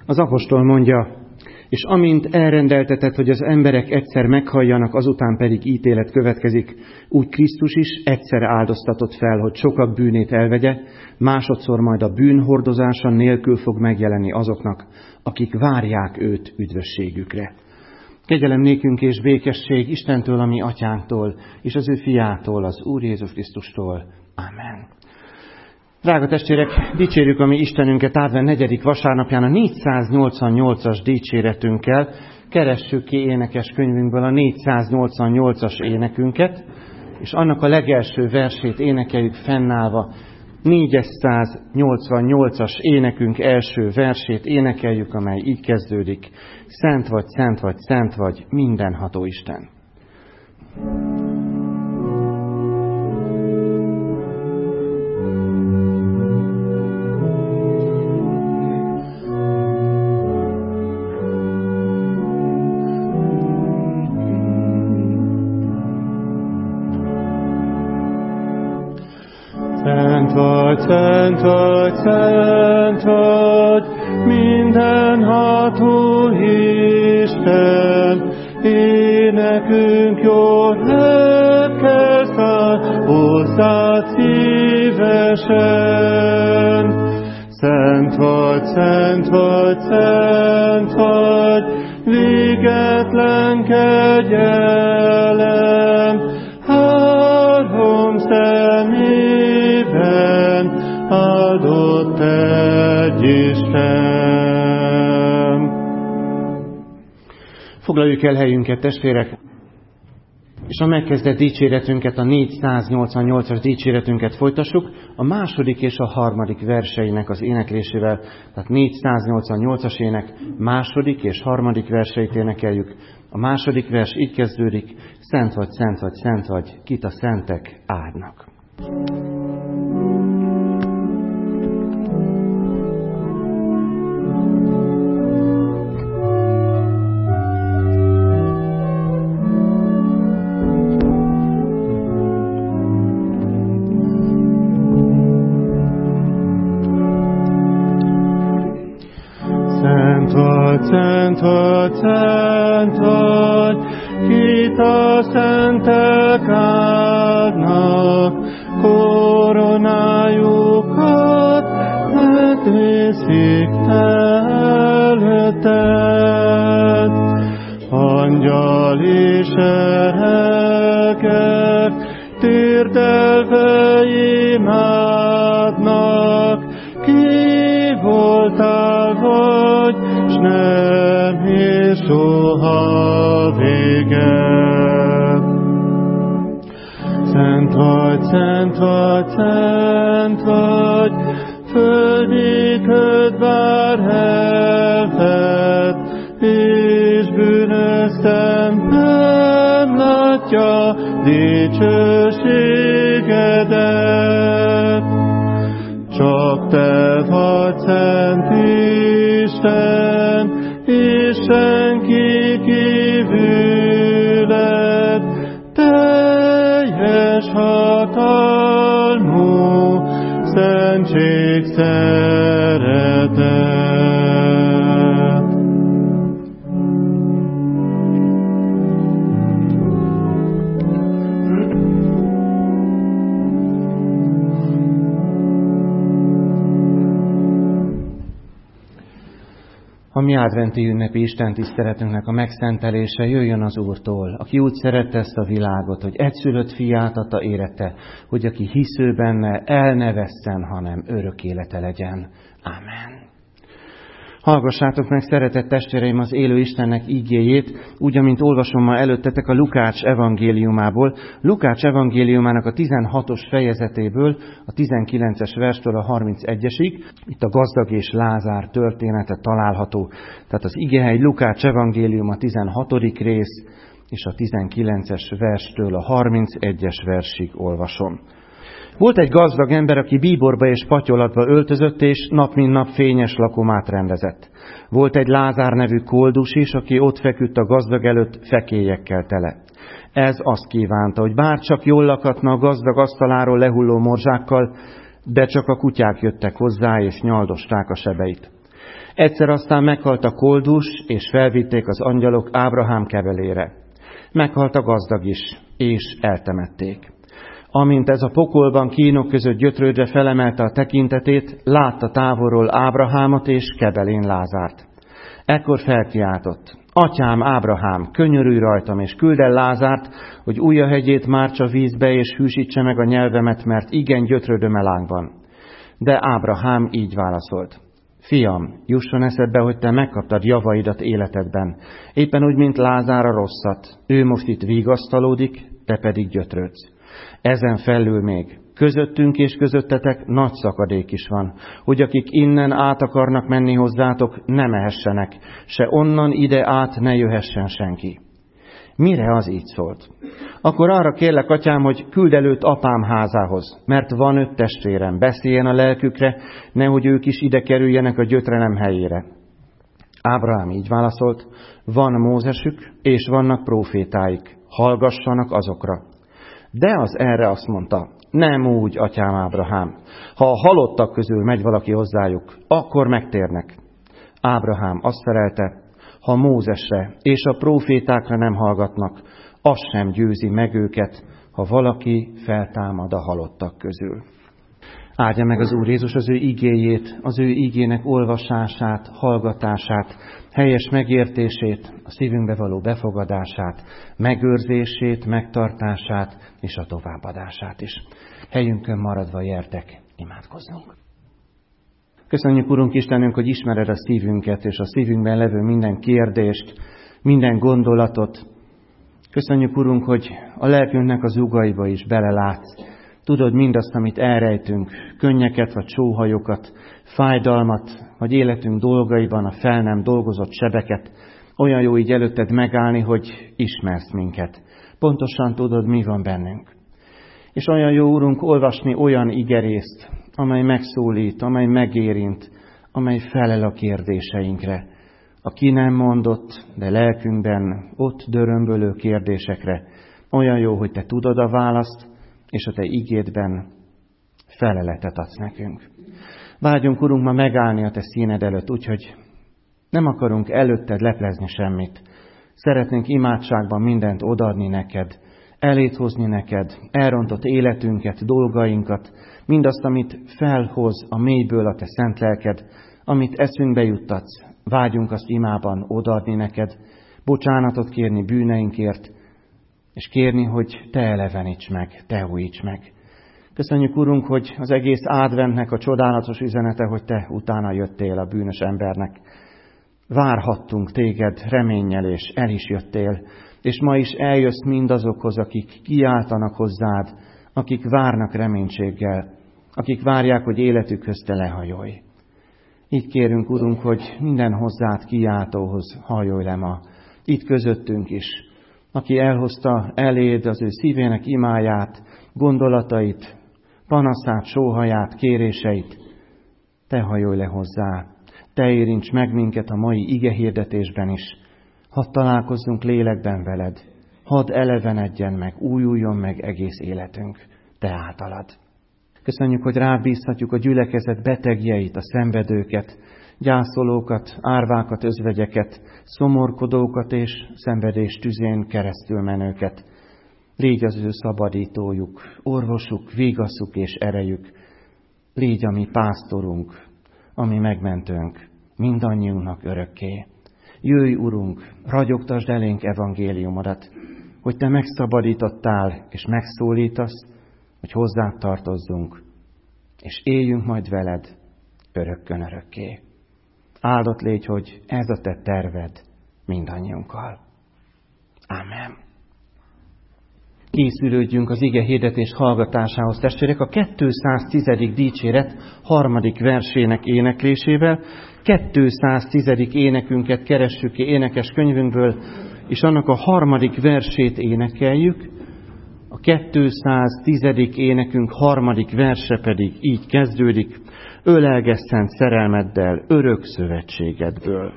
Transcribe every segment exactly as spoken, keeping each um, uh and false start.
Az apostol mondja, és amint elrendeltetett, hogy az emberek egyszer meghalljanak, azután pedig ítélet következik, úgy Krisztus is egyszer áldoztatott fel, hogy sokak bűnét elvegye, másodszor majd a bűn hordozása nélkül fog megjelenni azoknak, akik várják őt üdvösségükre. Kegyelem nékünk és békesség Istentől, a mi atyánktól, és az ő fiától, az Úr Jézus Krisztustól. Amen. Drága testvérek, dicsérjük a mi Istenünket advent negyedik vasárnapján a négyszáznyolcvannyolcas dicséretünkkel. Keressük ki énekes könyvünkből a négyszáznyolcvannyolcas énekünket, és annak a legelső versét énekeljük fennállva. négyszáznyolcvannyolcas énekünk első versét énekeljük, amely így kezdődik. Szent vagy, szent vagy, szent vagy, mindenható Isten. Szent vagy, szent vagy, szent vagy, mindenható Isten, énekünk jó lelkkel száll hozzád szívesen. Szent vagy, szent vagy, szent vagy, végetlen kegyelem, három szemében áldott egy Isten. Foglaljuk el helyünket, testvérek, és a megkezdett dicséretünket, a négyszáznyolcvannyolcas dicséretünket folytassuk a második és a harmadik verseinek az éneklésével. Tehát négyszáznyolcvannyolcas ének második és harmadik verseit énekeljük. A második vers így kezdődik: Szent vagy, szent vagy, szent vagy, kit a szentek áldnak. Szent vagy, szent vagy, szent vagy, kit a szentek áldnak, koronájukat letvészik te előtted. Angyal és erelkek térdelve imádnak, ki voltál vagy, s nem ér soha véget. Szent vagy, szent vagy, szent vagy, földi köd bár elvet, és bűnös szem nem látja dicsőségedet. Csak te vagy szent Isten, és senki kívüled, teljes hatalmú, szentség, szeretet. A mi adventi ünnepi istentiszteletünknek a megszentelése jöjjön az Úrtól, aki úgy szerette ezt a világot, hogy egyszülött fiát adta érette, hogy aki hisző benne, el ne vesszen, hanem örök élete legyen. Amen. Hallgassátok meg, szeretett testvéreim, az élő Istennek ígéjét, úgy, amint olvasom ma előttetek a Lukács evangéliumából. Lukács evangéliumának a tizenhatos fejezetéből, a tizenkilences verstől a harmincegyesig. Itt a gazdag és Lázár története található. Tehát az igehely Lukács evangélium a tizenhatodik rész, és a tizenkilences verstől a harmincegyes versig olvasom. Volt egy gazdag ember, aki bíborba és patyolatba öltözött, és nap mint nap fényes lakomát rendezett. Volt egy Lázár nevű koldus is, aki ott feküdt a gazdag előtt fekélyekkel tele. Ez azt kívánta, hogy bár csak jól lakatna a gazdag asztaláról lehulló morzsákkal, de csak a kutyák jöttek hozzá, és nyaldosták a sebeit. Egyszer aztán meghalt a koldus, és felvitték az angyalok Ábrahám kebelére. Meghalt a gazdag is, és eltemették. Amint ez a pokolban kínok között gyötrődve felemelte a tekintetét, látta távolról Ábrahámot és kebelén Lázárt. Ekkor felkiáltott: Atyám Ábrahám, könyörülj rajtam, és küld el Lázárt, hogy ujjahegyét mártsa vízbe, és hűsítse meg a nyelvemet, mert igen gyötrődöm a lángban. De Ábrahám így válaszolt: Fiam, jusson eszedbe, hogy te megkaptad javaidat életedben, éppen úgy, mint Lázár a rosszat. Ő most itt vigasztalódik, te pedig gyötrődsz. Ezen felül még közöttünk és közöttetek nagy szakadék is van, hogy akik innen át akarnak menni hozzátok, ne mehessenek, se onnan ide át ne jöhessen senki. Mire az így szólt? Akkor arra kérlek, atyám, hogy küld előtt apám házához, mert van öt testvérem, beszéljen a lelkükre, nehogy ők is ide kerüljenek a gyötrelem helyére. Ábrahám így válaszolt: Van Mózesük, és vannak prófétáik, hallgassanak azokra. De az erre azt mondta: Nem úgy, atyám Ábrahám, ha a halottak közül megy valaki hozzájuk, akkor megtérnek. Ábrahám azt felelte: Ha Mózesre és a prófétákra nem hallgatnak, az sem győzi meg őket, ha valaki feltámad a halottak közül. Áldja meg az Úr Jézus az ő igéjét, az ő igének olvasását, hallgatását, helyes megértését, a szívünkbe való befogadását, megőrzését, megtartását és a továbbadását is. Helyünkön maradva gyertek, imádkozzunk. Köszönjük, Urunk Istenünk, hogy ismered a szívünket és a szívünkben levő minden kérdést, minden gondolatot. Köszönjük, Urunk, hogy a lelkünknek az ugaiba is belelátsz. Tudod mindazt, amit elrejtünk, könnyeket vagy sóhajokat, fájdalmat, vagy életünk dolgaiban a fel nem dolgozott sebeket. Olyan jó így előtted megállni, hogy ismersz minket. Pontosan tudod, mi van bennünk. És olyan jó, Urunk, olvasni olyan igerészt, amely megszólít, amely megérint, amely felel a kérdéseinkre. A ki nem mondott, de lelkünkben ott dörömbölő kérdésekre. Olyan jó, hogy te tudod a választ, és a te igédben feleletet adsz nekünk. Vágyunk, Urunk, ma megállni a te színed előtt, úgyhogy nem akarunk előtted leplezni semmit. Szeretnénk imádságban mindent odaadni neked, elét hozni neked, elrontott életünket, dolgainkat, mindazt, amit felhoz a mélyből a te szent lelked, amit eszünkbe juttatsz. Vágyunk azt imában odaadni neked, bocsánatot kérni bűneinkért, és kérni, hogy te eleveníts meg, te újíts meg. Köszönjük, Urunk, hogy az egész adventnek a csodálatos üzenete, hogy te utána jöttél a bűnös embernek. Várhattunk téged reménnyel, és el is jöttél, és ma is eljössz mindazokhoz, akik kiáltanak hozzád, akik várnak reménységgel, akik várják, hogy életükhöz te lehajolj. Így kérünk, Urunk, hogy minden hozzád kiáltóhoz hajolj le ma, itt közöttünk is, aki elhozta eléd az ő szívének imáját, gondolatait, panaszát, sóhaját, kéréseit, te hajolj le hozzá, te érints meg minket a mai igehirdetésben is, hadd találkozzunk lélekben veled, hadd elevenedjen meg, újuljon meg egész életünk te általad. Köszönjük, hogy rád bízhatjuk a gyülekezet betegjeit, a szenvedőket, gyászolókat, árvákat, özvegyeket, szomorkodókat és szenvedés tüzén keresztül menőket. Légy az ő szabadítójuk, orvosuk, vigaszuk és erejük. Légy a mi pásztorunk, a mi megmentőnk, mindannyiunknak örökké. Jöjj, Urunk, ragyogtasd elénk evangéliumodat, hogy te megszabadítottál és megszólítasz, hogy hozzád tartozzunk, és éljünk majd veled örökkön örökké. Áldott légy, hogy ez a te terved mindannyiunkkal. Ámen. Készülődjünk az ige hirdetés hallgatásához, testvérek, a kétszáztíz. dicséret harmadik versének éneklésével. kétszáztíz. énekünket keressük ki énekes könyvünkből, és annak a harmadik versét énekeljük. A kétszáztíz. énekünk harmadik verse pedig így kezdődik: Ölelgess szent szerelmeddel örök szövetségedből.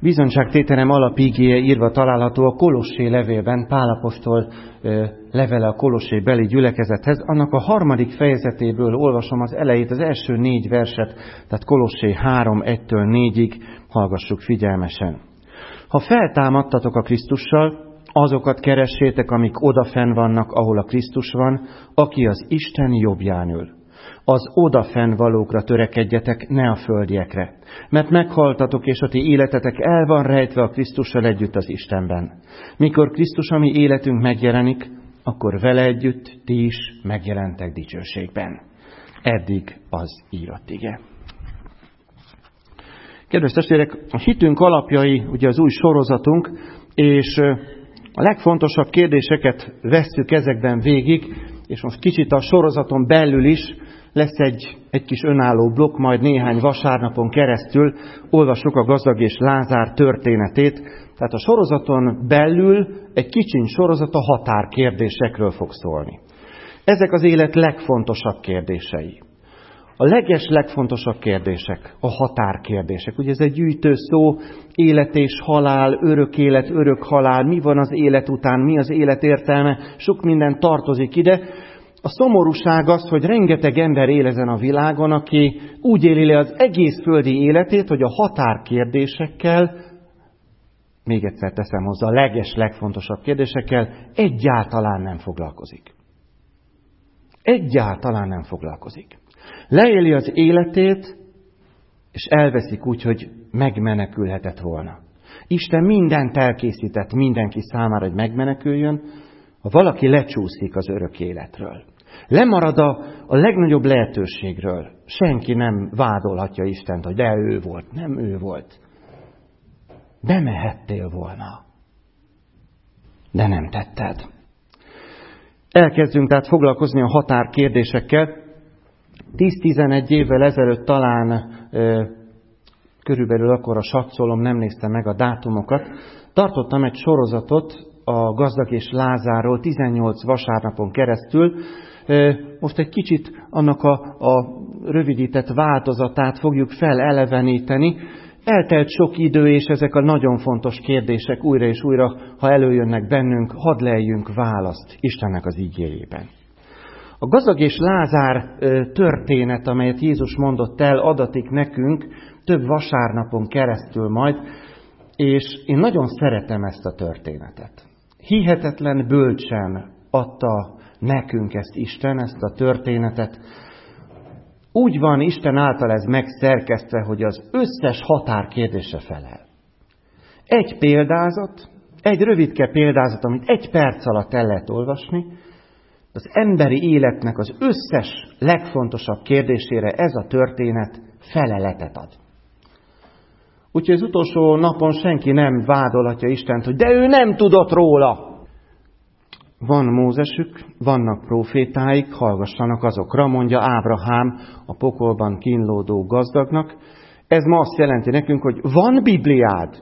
Bizonyságtételem alapigéje írva található a Kolossé levélben, Pál apostol levele a Kolossé beli gyülekezethez. Annak a harmadik fejezetéből olvasom az elejét, az első négy verset, tehát Kolossé három, egytől négyig, hallgassuk figyelmesen. Ha feltámadtatok a Krisztussal, azokat keressétek, amik odafenn vannak, ahol a Krisztus van, aki az Isten jobbján ül. Az odafenn valókra törekedjetek, ne a földiekre. Mert meghaltatok, és a ti életetek el van rejtve a Krisztussal együtt az Istenben. Mikor Krisztus, a mi életünk megjelenik, akkor vele együtt ti is megjelentek dicsőségben. Eddig az írott ige. Kedves testvérek, a hitünk alapjai, ugye az új sorozatunk, és a legfontosabb kérdéseket vesszük ezekben végig, és most kicsit a sorozaton belül is lesz egy, egy kis önálló blokk, majd néhány vasárnapon keresztül olvassuk a gazdag és Lázár történetét. Tehát a sorozaton belül egy kicsin sorozat a határkérdésekről fog szólni. Ezek az élet legfontosabb kérdései. A leges legfontosabb kérdések, a határkérdések. Ugye ez egy gyűjtő szó, élet és halál, örök élet, örök halál, mi van az élet után, mi az élet értelme, sok minden tartozik ide. A szomorúság az, hogy rengeteg ember él ezen a világon, aki úgy éli le az egész földi életét, hogy a határkérdésekkel, még egyszer teszem hozzá, a leges legfontosabb kérdésekkel egyáltalán nem foglalkozik. Egyáltalán nem foglalkozik. Leéli az életét, és elveszik úgy, hogy megmenekülhetett volna. Isten mindent elkészített mindenki számára, hogy megmeneküljön, ha valaki lecsúszik az örök életről. Lemarad a, a legnagyobb lehetőségről. Senki nem vádolhatja Istent, hogy de ő volt. Nem ő volt. Bemehettél volna. De nem tetted. Elkezdünk tehát foglalkozni a határkérdésekkel. tíz-tizenegy évvel ezelőtt talán ö, körülbelül akkor a satszolom, nem néztem meg a dátumokat, tartottam egy sorozatot a gazdag és Lázárról tizennyolc vasárnapon keresztül. Ö, most egy kicsit annak a, a rövidített változatát fogjuk feleleveníteni. Eltelt sok idő, és ezek a nagyon fontos kérdések újra és újra, ha előjönnek bennünk, hadd leljünk választ Istennek az igéjében. A gazdag és Lázár történet, amelyet Jézus mondott el, adatik nekünk több vasárnapon keresztül majd, és én nagyon szeretem ezt a történetet. Hihetetlen bölcsen adta nekünk ezt Isten, ezt a történetet. Úgy van Isten által ez megszerkesztve, hogy az összes határkérdésre felel. Egy példázat, egy rövidke példázat, amit egy perc alatt el lehet olvasni, az emberi életnek az összes legfontosabb kérdésére ez a történet feleletet ad. Úgyhogy az utolsó napon senki nem vádolhatja Istent, hogy de ő nem tudott róla. Van Mózesük, vannak profétáik, hallgassanak azokra, mondja Ábrahám a pokolban kínlódó gazdagnak. Ez ma azt jelenti nekünk, hogy van Bibliád,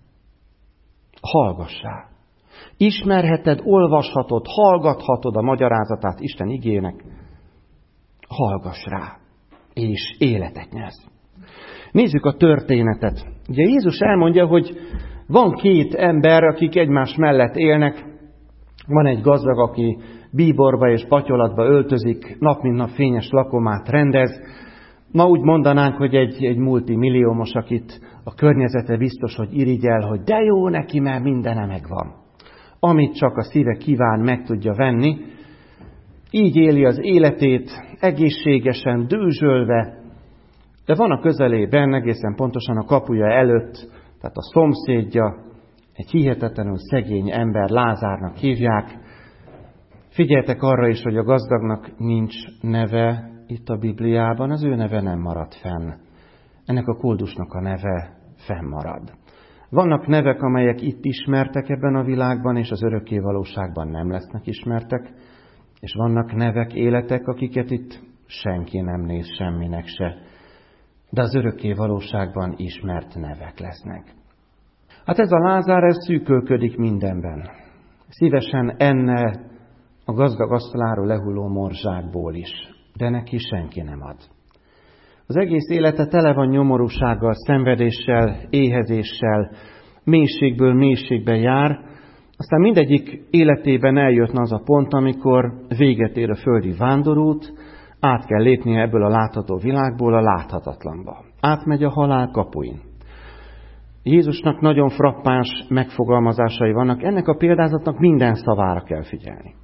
hallgass rá. Ismerheted, olvashatod, hallgathatod a magyarázatát Isten igének, hallgass rá, és életet nyersz. Nézzük a történetet. Ugye Jézus elmondja, hogy van két ember, akik egymás mellett élnek. Van egy gazdag, aki bíborba és patyolatba öltözik, nap mint nap fényes lakomát rendez. Ma úgy mondanánk, hogy egy, egy multimilliómos, akit a környezete biztos, hogy irigyel, hogy de jó neki, mert mindene megvan. Amit csak a szíve kíván, meg tudja venni. Így éli az életét, egészségesen, dőzsölve, de van a közelében, egészen pontosan a kapuja előtt, tehát a szomszédja, egy hihetetlenül szegény ember, Lázárnak hívják. Figyeljetek arra is, hogy a gazdagnak nincs neve itt a Bibliában, az ő neve nem marad fenn. Ennek a koldusnak a neve fennmarad. Vannak nevek, amelyek itt ismertek ebben a világban, és az örökké valóságban nem lesznek ismertek, és vannak nevek, életek, akiket itt senki nem néz semminek se, de az örökké valóságban ismert nevek lesznek. Hát ez a Lázár, ez szűkölködik mindenben. Szívesen enne a gazdag asztaláról lehulló morzsákból is, de neki senki nem ad. Az egész élete tele van nyomorúsággal, szenvedéssel, éhezéssel, mélységből mélységbe jár. Aztán mindegyik életében eljött az a pont, amikor véget ér a földi vándorút, át kell lépnie ebből a látható világból a láthatatlanba. Átmegy a halál kapuin. Jézusnak nagyon frappáns megfogalmazásai vannak, ennek a példázatnak minden szavára kell figyelni.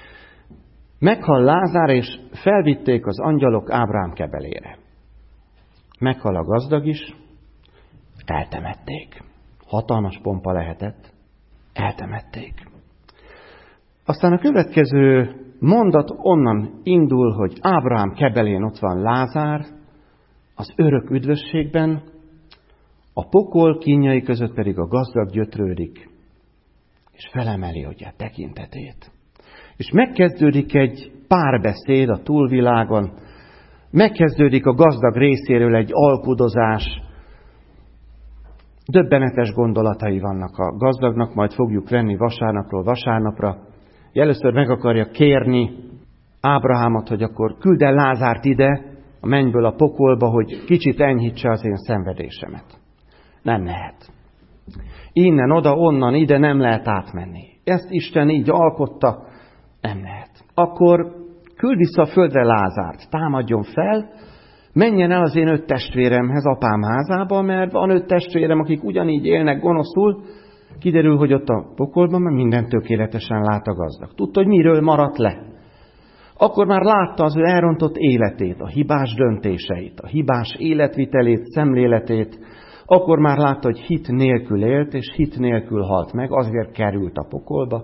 Meghal Lázár, és felvitték az angyalok Ábrahám kebelére. Meghal a gazdag is, eltemették. Hatalmas pompa lehetett, eltemették. Aztán a következő mondat onnan indul, hogy Ábrahám kebelén ott van Lázár, az örök üdvösségben, a pokol kínjai között pedig a gazdag gyötrődik, és felemeli ugye tekintetét. És megkezdődik egy párbeszéd a túlvilágon, megkezdődik a gazdag részéről egy alkudozás, döbbenetes gondolatai vannak a gazdagnak, majd fogjuk venni vasárnapról vasárnapra. Először meg akarja kérni Ábrahámot, hogy akkor küld el Lázárt ide, a mennyből a pokolba, hogy kicsit enyhítse az én szenvedésemet. Nem lehet. Innen, oda, onnan, ide nem lehet átmenni. Ezt Isten így alkotta, nem lehet. Akkor küld vissza a földre Lázárt, támadjon fel, menjen el az én öt testvéremhez, apám házába, mert van öt testvérem, akik ugyanígy élnek gonoszul. Kiderül, hogy ott a pokolban mert minden tökéletesen lát a gazdag. Tudta, hogy miről maradt le. Akkor már látta az ő elrontott életét, a hibás döntéseit, a hibás életvitelét, szemléletét. Akkor már látta, hogy hit nélkül élt, és hit nélkül halt meg, azért került a pokolba.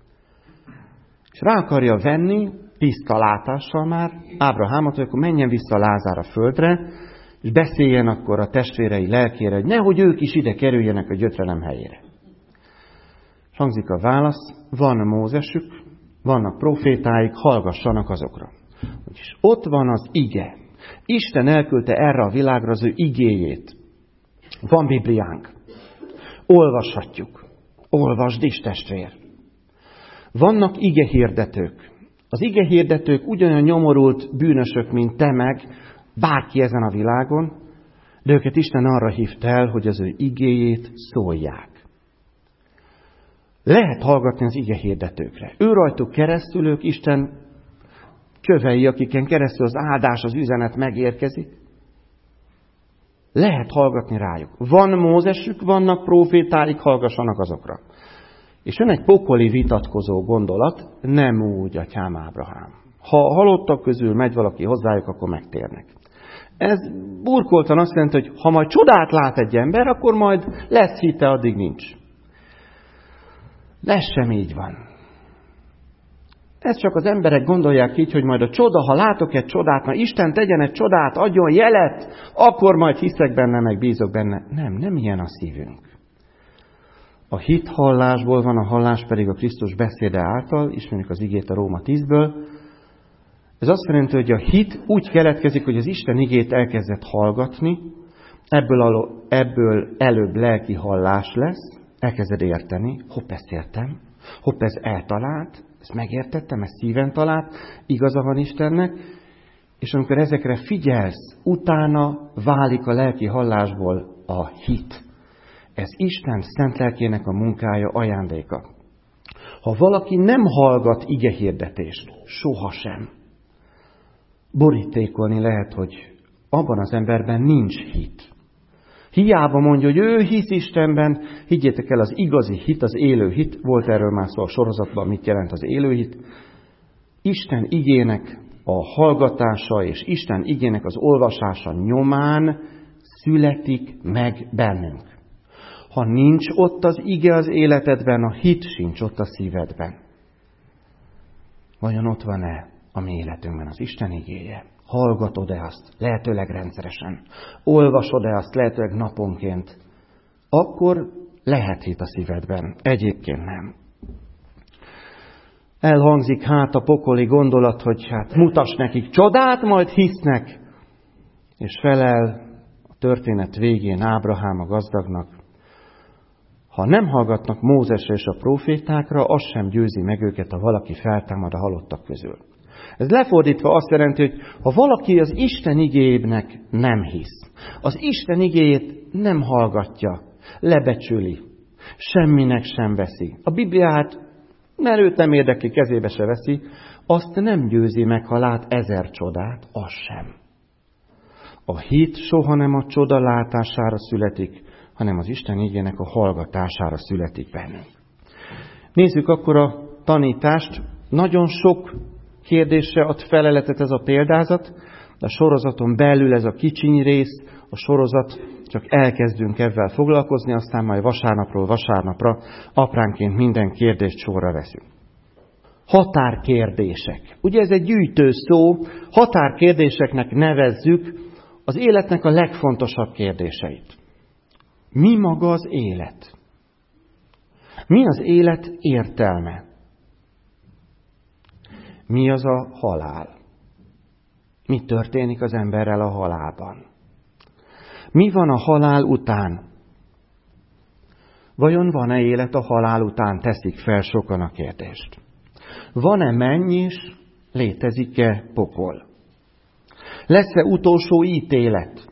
És rá akarja venni, tiszta látással már, Ábrahámot, hogy akkor menjen vissza Lázár a földre, és beszéljen akkor a testvérei lelkére, hogy nehogy ők is ide kerüljenek a gyötrelem helyére. És hangzik a válasz, van Mózesük, vannak profétáik, hallgassanak azokra. Úgyis ott van az ige. Isten elküldte erre a világra az ő igéjét. Van Bibliánk. Olvashatjuk. Olvasd is, testvér. Vannak igehirdetők. Az igehirdetők ugyanolyan nyomorult bűnösök, mint te meg, bárki ezen a világon, de őket Isten arra hívta el, hogy az ő igéjét szólják. Lehet hallgatni az igehirdetőkre. Ő rajtuk keresztül ők Isten kövei, akiken keresztül az áldás, az üzenet megérkezik. Lehet hallgatni rájuk. Van Mózesük, vannak profétáik, hallgassanak azokra. És jön egy pokoli vitatkozó gondolat, nem úgy, atyám Ábrahám. Ha halottak közül megy valaki hozzájuk, akkor megtérnek. Ez burkoltan azt jelenti, hogy ha majd csodát lát egy ember, akkor majd lesz hite, addig nincs. De ez sem így van. Ez csak az emberek gondolják így, hogy majd a csoda, ha látok egy csodát, na Isten tegyen egy csodát, adjon jelet, akkor majd hiszek benne, meg bízok benne. Nem, nem ilyen a szívünk. A hit hallásból van, a hallás pedig a Krisztus beszéde által, ismerjük az igét a Róma tízből. Ez azt jelenti, hogy a hit úgy keletkezik, hogy az Isten igét elkezdett hallgatni, ebből, ebből előbb lelki hallás lesz, elkezded érteni, hopp, ezt értem, hopp, ez eltalált, ezt megértettem, ezt szíven talált, igaza van Istennek, és amikor ezekre figyelsz, utána válik a lelki hallásból a hit. Ez Isten szent lelkének a munkája, ajándéka. Ha valaki nem hallgat igehirdetést, sohasem, borítékolni lehet, hogy abban az emberben nincs hit. Hiába mondja, hogy ő hisz Istenben, higgyétek el, az igazi hit, az élő hit, volt erről már szó a sorozatban, mit jelent az élő hit. Isten igének a hallgatása és Isten igének az olvasása nyomán születik meg bennünk. Ha nincs ott az ige az életedben, a hit sincs ott a szívedben. Vajon ott van-e a mi életünkben az Isten igéje? Hallgatod-e azt lehetőleg rendszeresen? Olvasod-e azt lehetőleg naponként? Akkor lehet hit a szívedben. Egyébként nem. Elhangzik hát a pokoli gondolat, hogy hát mutass nekik csodát, majd hisznek. És felel a történet végén Ábrahám a gazdagnak. Ha nem hallgatnak Mózesre és a profétákra, az sem győzi meg őket, ha valaki feltámad a halottak közül. Ez lefordítva azt jelenti, hogy ha valaki az Isten igéjének nem hisz, az Isten igéjét nem hallgatja, lebecsüli, semminek sem veszi. A Bibliát, mert őt nem érdekli, kezébe se veszi, azt nem győzi meg, ha lát ezer csodát, az sem. A hit soha nem a csoda látására születik, hanem az Isten igének a hallgatására születik bennünk. Nézzük akkor a tanítást. Nagyon sok kérdésre ad feleletet ez a példázat, de a sorozaton belül ez a kicsiny rész, a sorozat, csak elkezdünk ebben foglalkozni, aztán majd vasárnapról vasárnapra apránként minden kérdést sorra veszünk. Határkérdések. Ugye ez egy gyűjtő szó, határkérdéseknek nevezzük az életnek a legfontosabb kérdéseit. Mi maga az élet? Mi az élet értelme? Mi az a halál? Mi történik az emberrel a halálban? Mi van a halál után? Vajon van-e élet a halál után? Teszik fel sokan a kérdést. Van-e menny és létezik-e pokol? Lesz-e utolsó ítélet?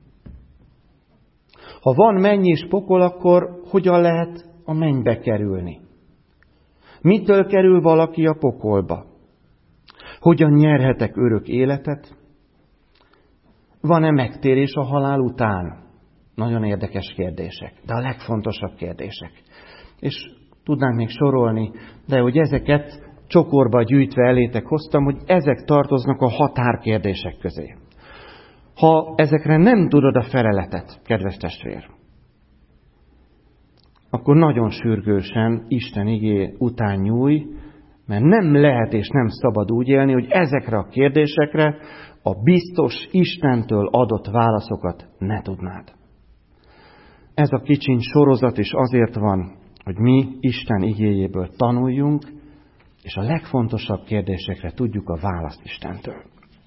Ha van menny és pokol, akkor hogyan lehet a mennybe kerülni? Mitől kerül valaki a pokolba? Hogyan nyerhetek örök életet? Van-e megtérés a halál után? Nagyon érdekes kérdések, de a legfontosabb kérdések. És tudnánk még sorolni, de hogy ezeket csokorba gyűjtve elétek hoztam, hogy ezek tartoznak a határkérdések közé. Ha ezekre nem tudod a feleletet, kedves testvér, akkor nagyon sürgősen Isten igé után nyújj, mert nem lehet és nem szabad úgy élni, hogy ezekre a kérdésekre a biztos Istentől adott válaszokat ne tudnád. Ez a kicsiny sorozat is azért van, hogy mi Isten igéjéből tanuljunk, és a legfontosabb kérdésekre tudjuk a választ Istentől.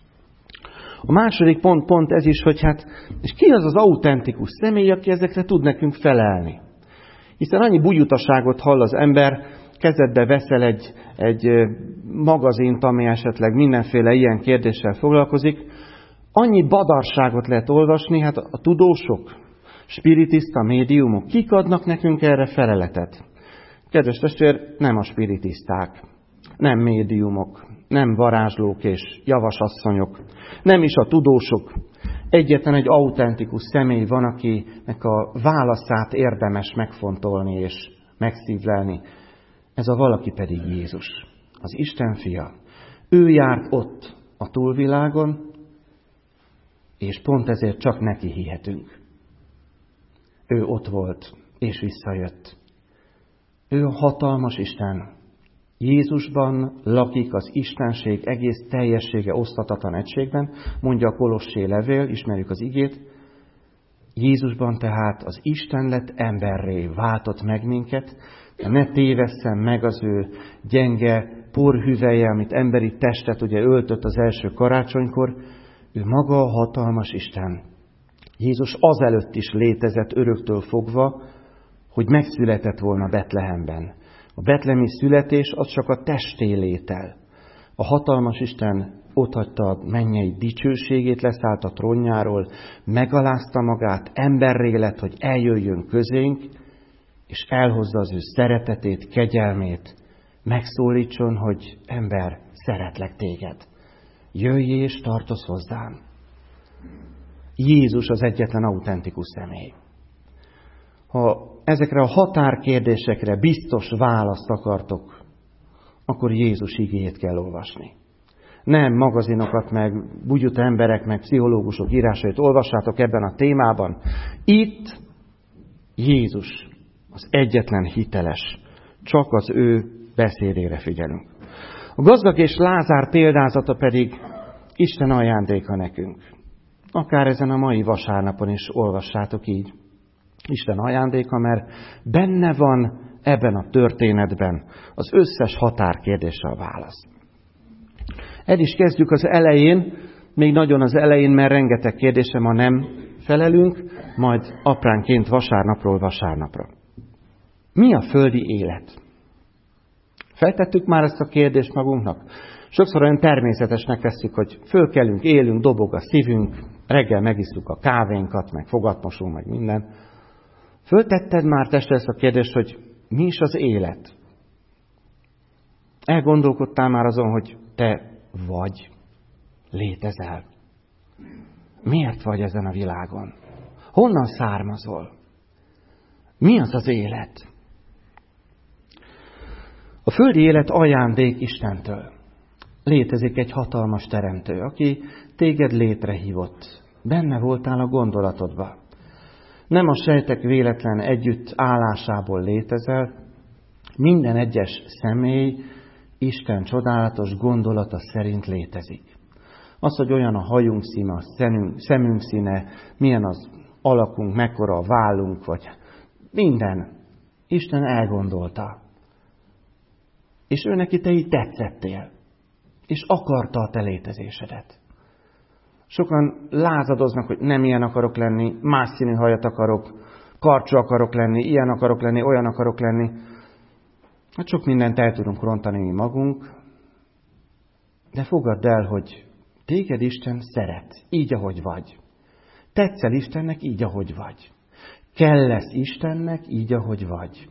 A második pont pont ez is, hogy hát, és ki az az autentikus személy, aki ezekre tud nekünk felelni? Hiszen annyi bugyutaságot hall az ember, kezedbe veszel egy, egy magazint, ami esetleg mindenféle ilyen kérdéssel foglalkozik, annyi badarságot lehet olvasni, hát a tudósok, spiritista médiumok, kik adnak nekünk erre feleletet? Kedves testvér, nem a spiritisták, nem médiumok, nem varázslók és javasasszonyok, nem is a tudósok. Egyetlen egy autentikus személy van, akinek a válaszát érdemes megfontolni és megszívlelni. Ez a valaki pedig Jézus, az Isten fia. Ő járt ott a túlvilágon, és pont ezért csak neki hihetünk. Ő ott volt, és visszajött. Ő a hatalmas Isten. Jézusban lakik az Istenség egész teljessége oszthatatlan egységben, mondja a Kolossé levél, ismerjük az igét. Jézusban tehát az Isten lett emberré, váltott meg minket, de ne tévesszen meg az ő gyenge porhüvelye, amit emberi testet ugye öltött az első karácsonykor. Ő maga a hatalmas Isten. Jézus azelőtt is létezett öröktől fogva, hogy megszületett volna Betlehemben. A betlehemi születés az csak a testélétel. A hatalmas Isten otthagyta a mennyei dicsőségét, leszállt a trónjáról, megalázta magát, emberré lett, hogy eljöjjön közénk, és elhozza az ő szeretetét, kegyelmét, megszólítson, hogy ember, szeretlek téged. Jöjj és tartozz hozzám. Jézus az egyetlen autentikus személy. Ha ezekre a határkérdésekre biztos választ akartok, akkor Jézus igéjét kell olvasni. Nem magazinokat, meg bugyuta emberek, meg pszichológusok írásait olvassátok ebben a témában. Itt Jézus az egyetlen hiteles, csak az ő beszédére figyelünk. A gazdag és Lázár példázata pedig Isten ajándéka nekünk. Akár ezen a mai vasárnapon is olvassátok így. Isten ajándéka, mert benne van ebben a történetben az összes határkérdésre a válasz. El is kezdjük az elején, még nagyon az elején, mert rengeteg kérdésre ma nem felelünk, majd apránként vasárnapról vasárnapra. Mi a földi élet? Feltettük már ezt a kérdést magunknak? Sokszor olyan természetesnek vesszük, hogy fölkelünk, élünk, dobog a szívünk, reggel megisszuk a kávénkat, meg fogatmosunk, meg minden. Föltetted már testre ezt a kérdést, hogy mi is az élet? Elgondolkodtál már azon, hogy te vagy, létezel? Miért vagy ezen a világon? Honnan származol? Mi az az élet? A földi élet ajándék Istentől. Létezik egy hatalmas teremtő, aki téged létrehívott. Benne voltál a gondolatodba. Nem a sejtek véletlen együtt állásából létezel. Minden egyes személy Isten csodálatos gondolata szerint létezik. Az, hogy olyan a hajunk színe, a szemünk, szemünk színe, milyen az alakunk, mekkora a vállunk, vagy minden. Isten elgondolta. És ő neki te így tetszettél. És akarta a te létezésedet. Sokan lázadoznak, hogy nem ilyen akarok lenni, más színű hajat akarok, karcsú akarok lenni, ilyen akarok lenni, olyan akarok lenni. Hát sok mindent el tudunk rontani mi magunk, de fogadd el, hogy téged Isten szeret, így, ahogy vagy. Tetszel Istennek, így, ahogy vagy. Kell lesz Istennek, így, ahogy vagy.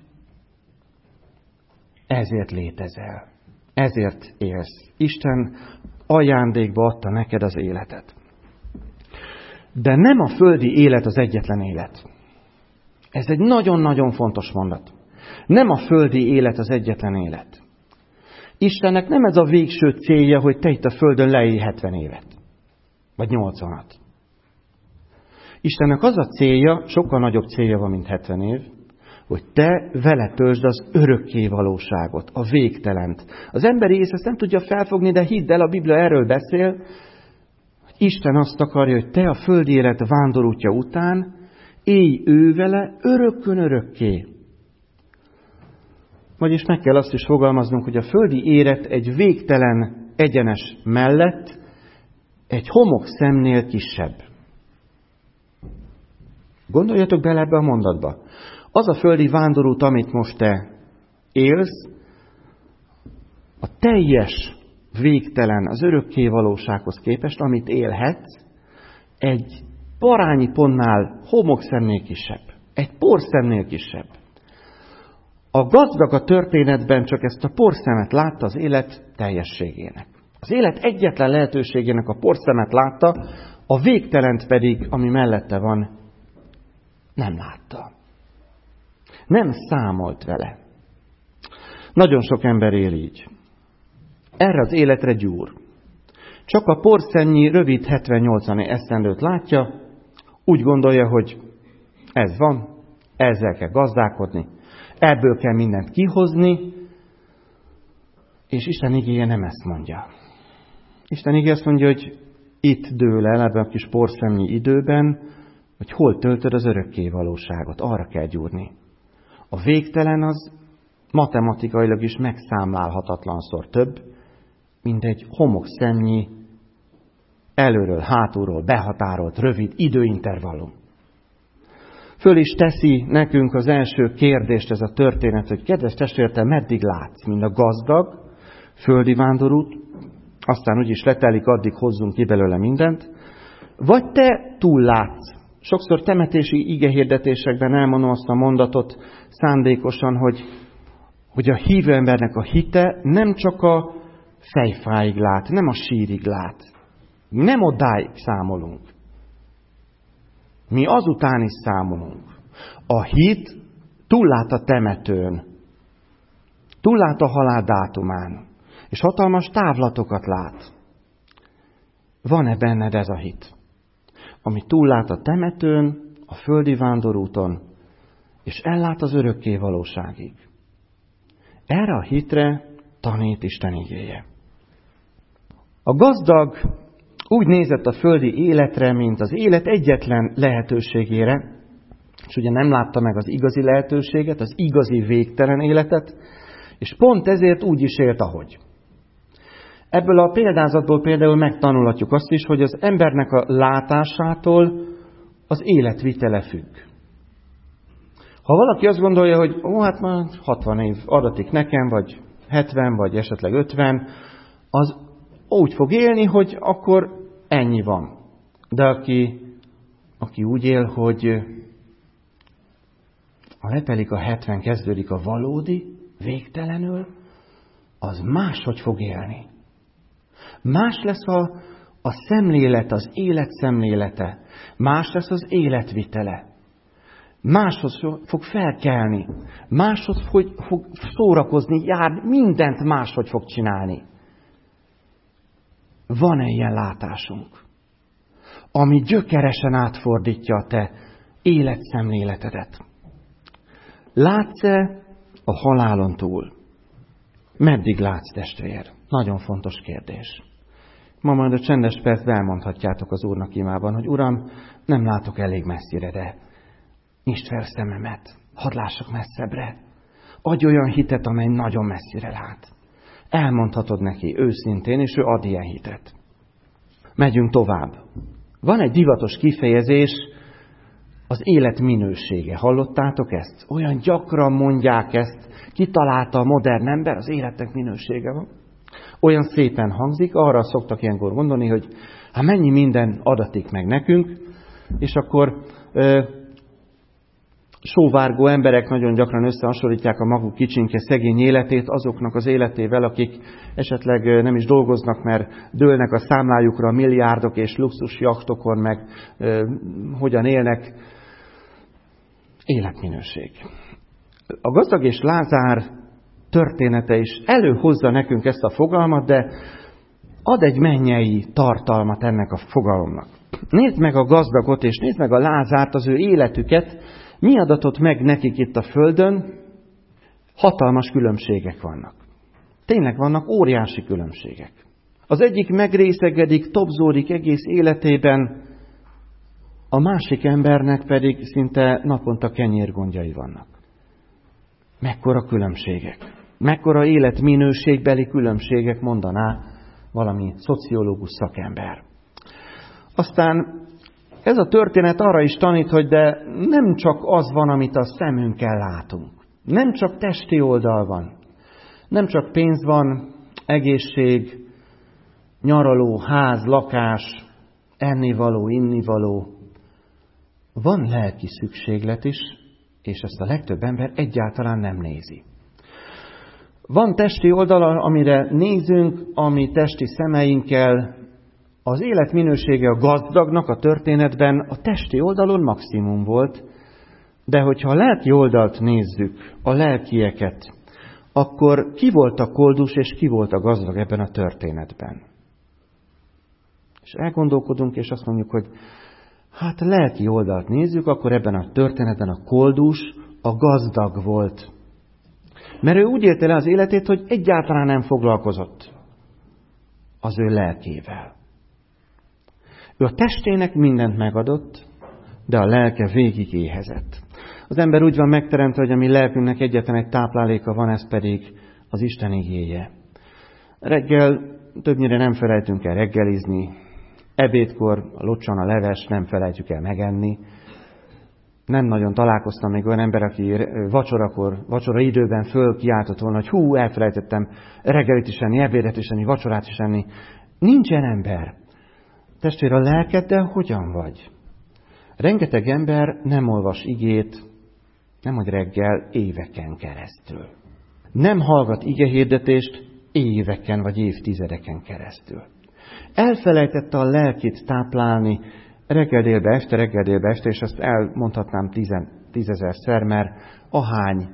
Ezért létezel. Ezért élsz. Isten ajándékba adta neked az életet. De nem a földi élet az egyetlen élet. Ez egy nagyon-nagyon fontos mondat. Nem a földi élet az egyetlen élet. Istennek nem ez a végső célja, hogy te itt a földön leélj hetven évet. Vagy nyolcvanat. Istennek az a célja, sokkal nagyobb célja van, mint hetven év, hogy te vele töltsd az örökké valóságot, a végtelent. Az emberi ész ezt nem tudja felfogni, de hidd el, a Biblia erről beszél, hogy Isten azt akarja, hogy te a földi élet vándorútja után élj ő vele örökkön örökké. Vagyis meg kell azt is fogalmaznunk, hogy a földi élet egy végtelen egyenes mellett egy homokszemnél kisebb. Gondoljatok bele ebbe a mondatba. Az a földi vándorút, amit most te élsz, a teljes végtelen, az örökké valósághoz képest, amit élhetsz, egy parányi pontnál homokszemnél kisebb. Egy porszemnél kisebb. A gazdag a történetben csak ezt a porszemet látta az élet teljességének. Az élet egyetlen lehetőségének a porszemet látta, a végtelent pedig, ami mellette van, nem látta. Nem számolt vele. Nagyon sok ember él így. Erre az életre gyúr. Csak a porszemnyi rövid hetven-nyolcvan esztendőt látja, úgy gondolja, hogy ez van, ezzel kell gazdálkodni, ebből kell mindent kihozni, és Isten igéje nem ezt mondja. Isten igéje azt mondja, hogy itt dől el ebben a kis porszemnyi időben, hogy hol töltöd az örökké valóságot, arra kell gyúrni. A végtelen az matematikailag is megszámlálhatatlanszor több, mint egy homokszemnyi, előről, hátulról behatárolt, rövid időintervallum. Föl is teszi nekünk az első kérdést ez a történet, hogy kedves testvérem, te meddig látsz, mint a gazdag, földi vándorút, aztán úgyis letelik, addig hozzunk ki belőle mindent, vagy te túllátsz. Sokszor temetési igehirdetésekben elmondom azt a mondatot szándékosan, hogy, hogy a hívő embernek a hite nem csak a fejfáig lát, nem a sírig lát. Nem odáig számolunk. Mi azután is számolunk. A hit túllát a temetőn, túllát a halál dátumán, és hatalmas távlatokat lát. Van-e benned ez a hit? Ami túllát a temetőn, a földi vándorúton, és ellát az örökké valóságig. Erre a hitre tanít Isten igéje. A gazdag úgy nézett a földi életre, mint az élet egyetlen lehetőségére, és ugye nem látta meg az igazi lehetőséget, az igazi végtelen életet, és pont ezért úgy is élt, ahogy. Ebből a példázatból például megtanulhatjuk azt is, hogy az embernek a látásától az életvitele függ. Ha valaki azt gondolja, hogy ó, hát már hatvan év adatik nekem, vagy hetven, vagy esetleg ötven, az úgy fog élni, hogy akkor ennyi van. De aki, aki úgy él, hogy ha letelik a hetven, kezdődik a valódi, végtelenül, az máshogy fog élni. Más lesz a, a szemlélet, az élet szemlélete. Más lesz az életvitele. Máshoz fog felkelni. Máshoz fog, fog szórakozni, járni, mindent máshogy fog csinálni. Van-e ilyen látásunk, ami gyökeresen átfordítja a te életszemléletedet? Látsz-e a halálon túl? Meddig látsz, testvér? Nagyon fontos kérdés. Ma majd a csendes percben elmondhatjátok az Úrnak imában, hogy Uram, nem látok elég messzire, de nyisd fel szememet, hadd lássak messzebbre. Adj olyan hitet, amely nagyon messzire lát. Elmondhatod neki őszintén, és ő ad ilyen hitet. Megyünk tovább. Van egy divatos kifejezés, az élet minősége. Hallottátok ezt? Olyan gyakran mondják ezt, kitalálta a modern ember, az életnek minősége van. Olyan szépen hangzik, arra szoktak ilyenkor gondolni, hogy hát mennyi minden adatik meg nekünk, és akkor ö, sóvárgó emberek nagyon gyakran összehasonlítják a maguk kicsinke szegény életét azoknak az életével, akik esetleg nem is dolgoznak, mert dőlnek a számlájukra a milliárdok és luxus jachtokon, meg ö, hogyan élnek. Életminőség. A gazdag és Lázár története is előhozza nekünk ezt a fogalmat, de ad egy mennyei tartalmat ennek a fogalomnak. Nézd meg a gazdagot, és nézd meg a Lázárt, az ő életüket. Mi adatott meg nekik itt a földön? Hatalmas különbségek vannak. Tényleg vannak óriási különbségek. Az egyik megrészegedik, tobzódik egész életében, a másik embernek pedig szinte naponta kenyérgondjai vannak. Mekkora különbségek. Mekkora életminőségbeli különbségek, mondaná valami szociológus szakember. Aztán ez a történet arra is tanít, hogy de nem csak az van, amit a szemünkkel látunk. Nem csak testi oldal van. Nem csak pénz van, egészség, nyaraló, ház, lakás, ennivaló, innivaló. Van lelki szükséglet is, és ezt a legtöbb ember egyáltalán nem nézi. Van testi oldala, amire nézünk, ami testi szemeinkkel. Az élet minősége a gazdagnak a történetben a testi oldalon maximum volt, de hogyha a lelki oldalt nézzük, a lelkieket, akkor ki volt a koldus és ki volt a gazdag ebben a történetben? És elgondolkodunk, és azt mondjuk, hogy hát a lelki oldalt nézzük, akkor ebben a történetben a koldus a gazdag volt. Mert ő úgy élte le az életét, hogy egyáltalán nem foglalkozott az ő lelkével. Ő a testének mindent megadott, de a lelke végig éhezett. Az ember úgy van megteremtve, hogy a mi lelkünknek egyetlen egy tápláléka van, ez pedig az Isten igéje. Reggel többnyire nem felejtünk el reggelizni, ebédkor a locsan a leves nem felejtjük el megenni. Nem nagyon találkoztam még olyan ember, aki vacsorakor, vacsora időben fölkiáltott volna, hogy hú, elfelejtettem reggelit is enni, ebédet is enni, vacsorát is enni. Nincsen ember. Testvér, a lelkeddel hogyan vagy? Rengeteg ember nem olvas igét, nem hogy reggel, éveken keresztül. Nem hallgat igehirdetést éveken vagy évtizedeken keresztül. Elfelejtette a lelkét táplálni reggel délbe este, reggel délbe este, és ezt elmondhatnám tizen, tízezerszer, mert ahány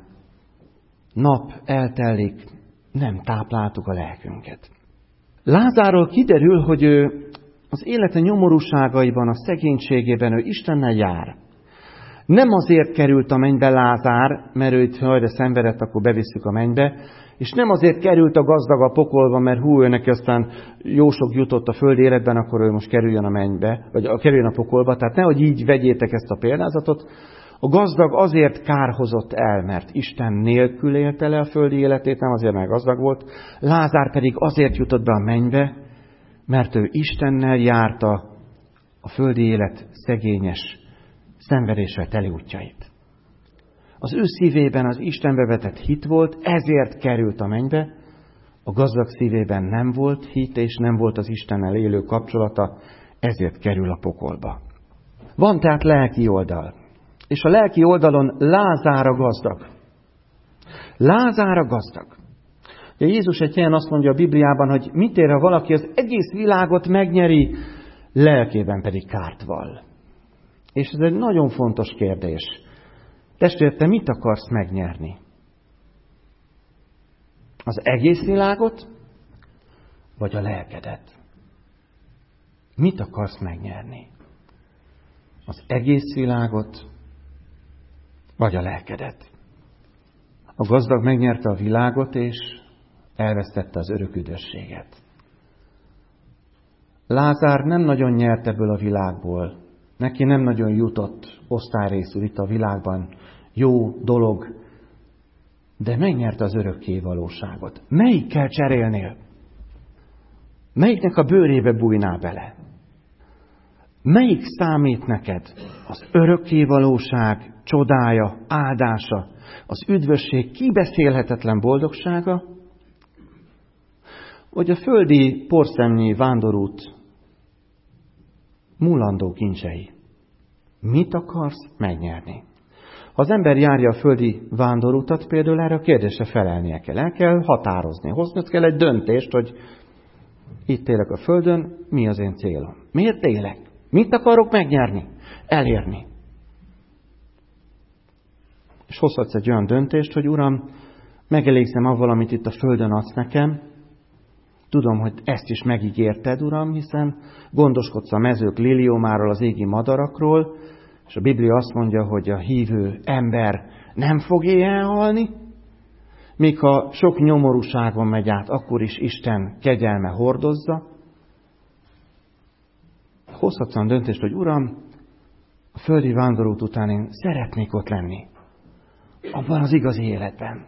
nap eltelik, nem tápláltuk a lelkünket. Lázárról kiderül, hogy ő az élete nyomorúságaiban, a szegénységében ő Istennel jár. Nem azért került a mennybe Lázár, mert őt, ha de szenvedett, akkor bevisszük a mennybe, és nem azért került a gazdag a pokolba, mert hú, ő neki aztán jó sok jutott a földi életben, akkor ő most kerüljön a mennybe, vagy kerüljön a pokolba. Tehát nehogy így vegyétek ezt a példázatot. A gazdag azért kárhozott el, mert Isten nélkül élte le a földi életét, nem azért, mert gazdag volt. Lázár pedig azért jutott be a mennybe, mert ő Istennel járta a földi élet szegényes, szenvedéssel teli útjait. Az ő szívében az Istenbe vetett hit volt, ezért került a mennybe, A gazdag szívében nem volt hit, és nem volt az Istennel élő kapcsolata, ezért kerül a pokolba. Van tehát lelki oldal. És a lelki oldalon Lázár a gazdag. Lázár a gazdag. Ja, Jézus egy helyen azt mondja a Bibliában, hogy mit ér, ha valaki az egész világot megnyeri, lelkében pedig kárt vall. És ez egy nagyon fontos kérdés. Testvér, te mit akarsz megnyerni? Az egész világot, vagy a lelkedet? Mit akarsz megnyerni? Az egész világot, vagy a lelkedet? A gazdag megnyerte a világot, és elvesztette az örök üdvösséget. Lázár nem nagyon nyert ebből a világból. Neki nem nagyon jutott osztályrészül itt a világban. Jó dolog, de megnyerte az örökké valóságot. Melyikkel cserélnél? Melyiknek a bőrébe bújnál bele? Melyik számít neked? Az örökké valóság csodája, áldása, az üdvösség kibeszélhetetlen boldogsága, vagy a földi porszemnyi vándorút múlandó kincsei? Mit akarsz megnyerni? Ha az ember járja a földi vándorútat, például erre a kérdésre felelnie kell. El kell határozni, hoznod kell egy döntést, hogy itt élek a földön, mi az én célom? Miért élek? Mit akarok megnyerni? Elérni. És hozhatsz egy olyan döntést, hogy Uram, megelégzem avval, amit itt a földön adsz nekem. Tudom, hogy ezt is megígérted, Uram, hiszen gondoskodsz a mezők liliomáról, az égi madarakról, és a Biblia azt mondja, hogy a hívő ember nem fog éhen halni, míg ha sok nyomorúságon megy át, akkor is Isten kegyelme hordozza. Hozhatsz a döntést, hogy Uram, a földi vándorút után én szeretnék ott lenni. Abban az igazi életben.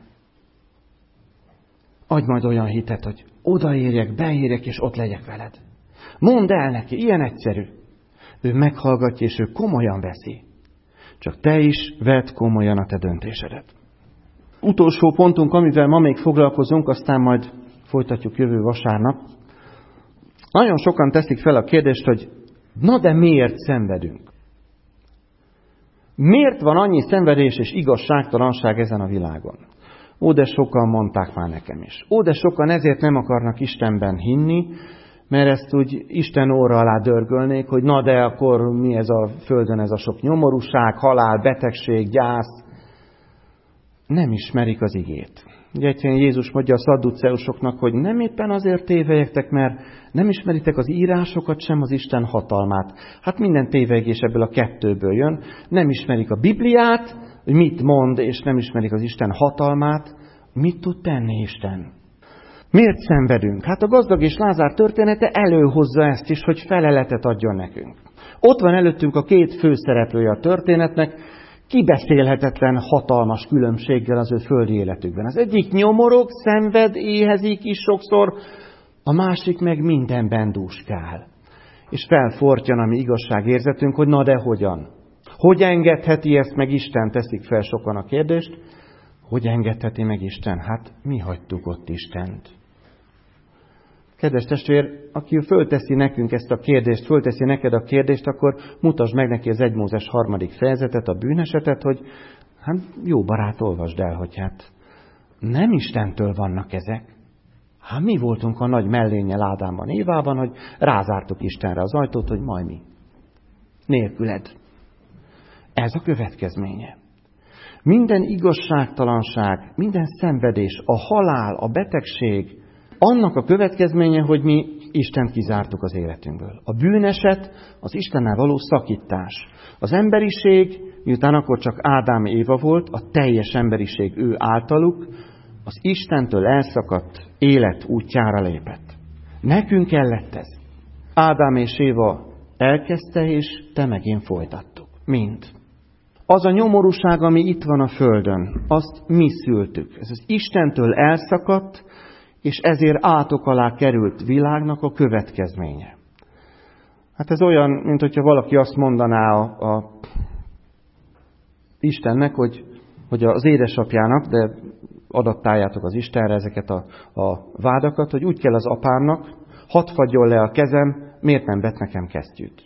Adj majd olyan hitet, hogy odaérjek, beérjek, és ott legyek veled. Mondd el neki, ilyen egyszerű. Ő meghallgatja, és ő komolyan veszi. Csak te is vedd komolyan a te döntésedet. Utolsó pontunk, amivel ma még foglalkozunk, aztán majd folytatjuk jövő vasárnap. Nagyon sokan teszik fel a kérdést, hogy na de miért szenvedünk? Miért van annyi szenvedés és igazságtalanság ezen a világon? Ó, de sokan mondták már nekem is. Ó, de sokan ezért nem akarnak Istenben hinni, mert ezt úgy Isten óra alá dörgölnék, hogy na de akkor mi ez a földön, ez a sok nyomorúság, halál, betegség, gyász. Nem ismerik az igét. Ugye egyszerűen Jézus mondja a szadduceusoknak, hogy nem éppen azért tévelyektek, mert nem ismeritek az írásokat, sem az Isten hatalmát. Hát minden tévelyegés ebből a kettőből jön. Nem ismerik a Bibliát, hogy mit mond, és nem ismerik az Isten hatalmát. Mit tud tenni Isten? Miért szenvedünk? Hát a gazdag és Lázár története előhozza ezt is, hogy feleletet adjon nekünk. Ott van előttünk a két főszereplője a történetnek, kibeszélhetetlen, hatalmas különbséggel az ő földi életükben. Az egyik nyomorog, szenved, éhezik is sokszor, a másik meg mindenben dúskál. És felfortyan a mi igazságérzetünk, hogy na de hogyan? Hogy engedheti ezt meg Isten? Teszik fel sokan a kérdést. Hogy engedheti meg Isten? Hát mi hagytuk ott Istent. Kedves testvér, aki fölteszi nekünk ezt a kérdést, fölteszi neked a kérdést, akkor mutasd meg neki az egy Mózes harmadik fejezetet, a bűnesetet, hogy hát jó barát, olvasd el, hogy hát nem Istentől vannak ezek. Hát mi voltunk a nagy mellénnyel Ádámban, Évában, hogy rázártuk Istenre az ajtót, hogy majd mi. Nélküled. Ez a következménye. Minden igazságtalanság, minden szenvedés, a halál, a betegség, annak a következménye, hogy mi Istent kizártuk az életünkből. A bűneset az Istennel való szakítás. Az emberiség, miután akkor csak Ádám Éva volt, a teljes emberiség ő általuk, az Istentől elszakadt élet útjára lépett. Nekünk kellett ez. Ádám és Éva elkezdte, és te megint folytattuk. Mind. Az a nyomorúság, ami itt van a földön, azt mi szültük. Ez az Istentől elszakadt, és ezért átok alá került világnak a következménye. Hát ez olyan, mint hogyha valaki azt mondaná a, a Istennek, hogy, hogy az édesapjának, de adattáljátok az Istenre ezeket a, a vádakat, hogy úgy kell az apámnak, hadd fagyjon le a kezem, miért nem vet nekem kesztyűt?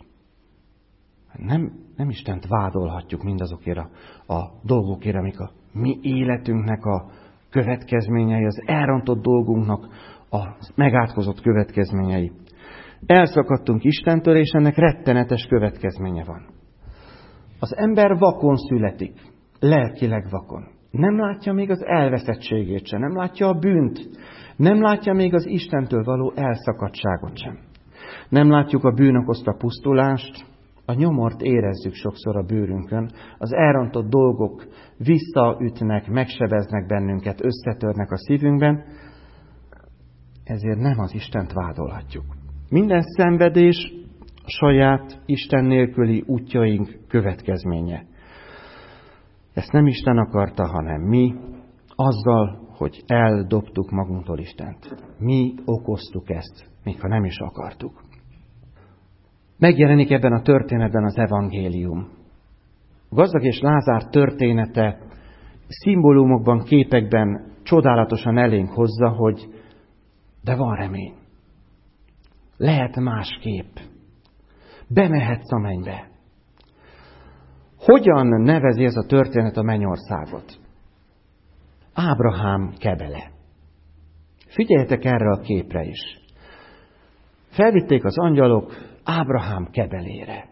Nem, nem Istent vádolhatjuk mindazokért a, a dolgokért, amik a mi életünknek a következményei, az elrontott dolgunknak a megátkozott következményei. Elszakadtunk Istentől, és ennek rettenetes következménye van. Az ember vakon születik, lelkileg vakon. Nem látja még az elveszettségét sem, nem látja a bűnt, nem látja még az Istentől való elszakadtságot sem. Nem látjuk a bűn okozta pusztulást, a nyomort érezzük sokszor a bőrünkön, az elrontott dolgok visszaütnek, megsebeznek bennünket, összetörnek a szívünkben, ezért nem az Istent vádolhatjuk. Minden szenvedés a saját Isten nélküli útjaink következménye. Ezt nem Isten akarta, hanem mi, azzal, hogy eldobtuk magunktól Istent. Mi okoztuk ezt, még ha nem is akartuk. Megjelenik ebben a történetben az evangélium. Gazdag és Lázár története szimbólumokban, képekben csodálatosan elénk hozza, hogy de van remény. Lehet másképp. Bemehetsz a mennybe. Hogyan nevezi ez a történet a mennyországot? Ábrahám kebele. Figyeljetek erre a képre is. Felvitték az angyalok Ábrahám kebelére.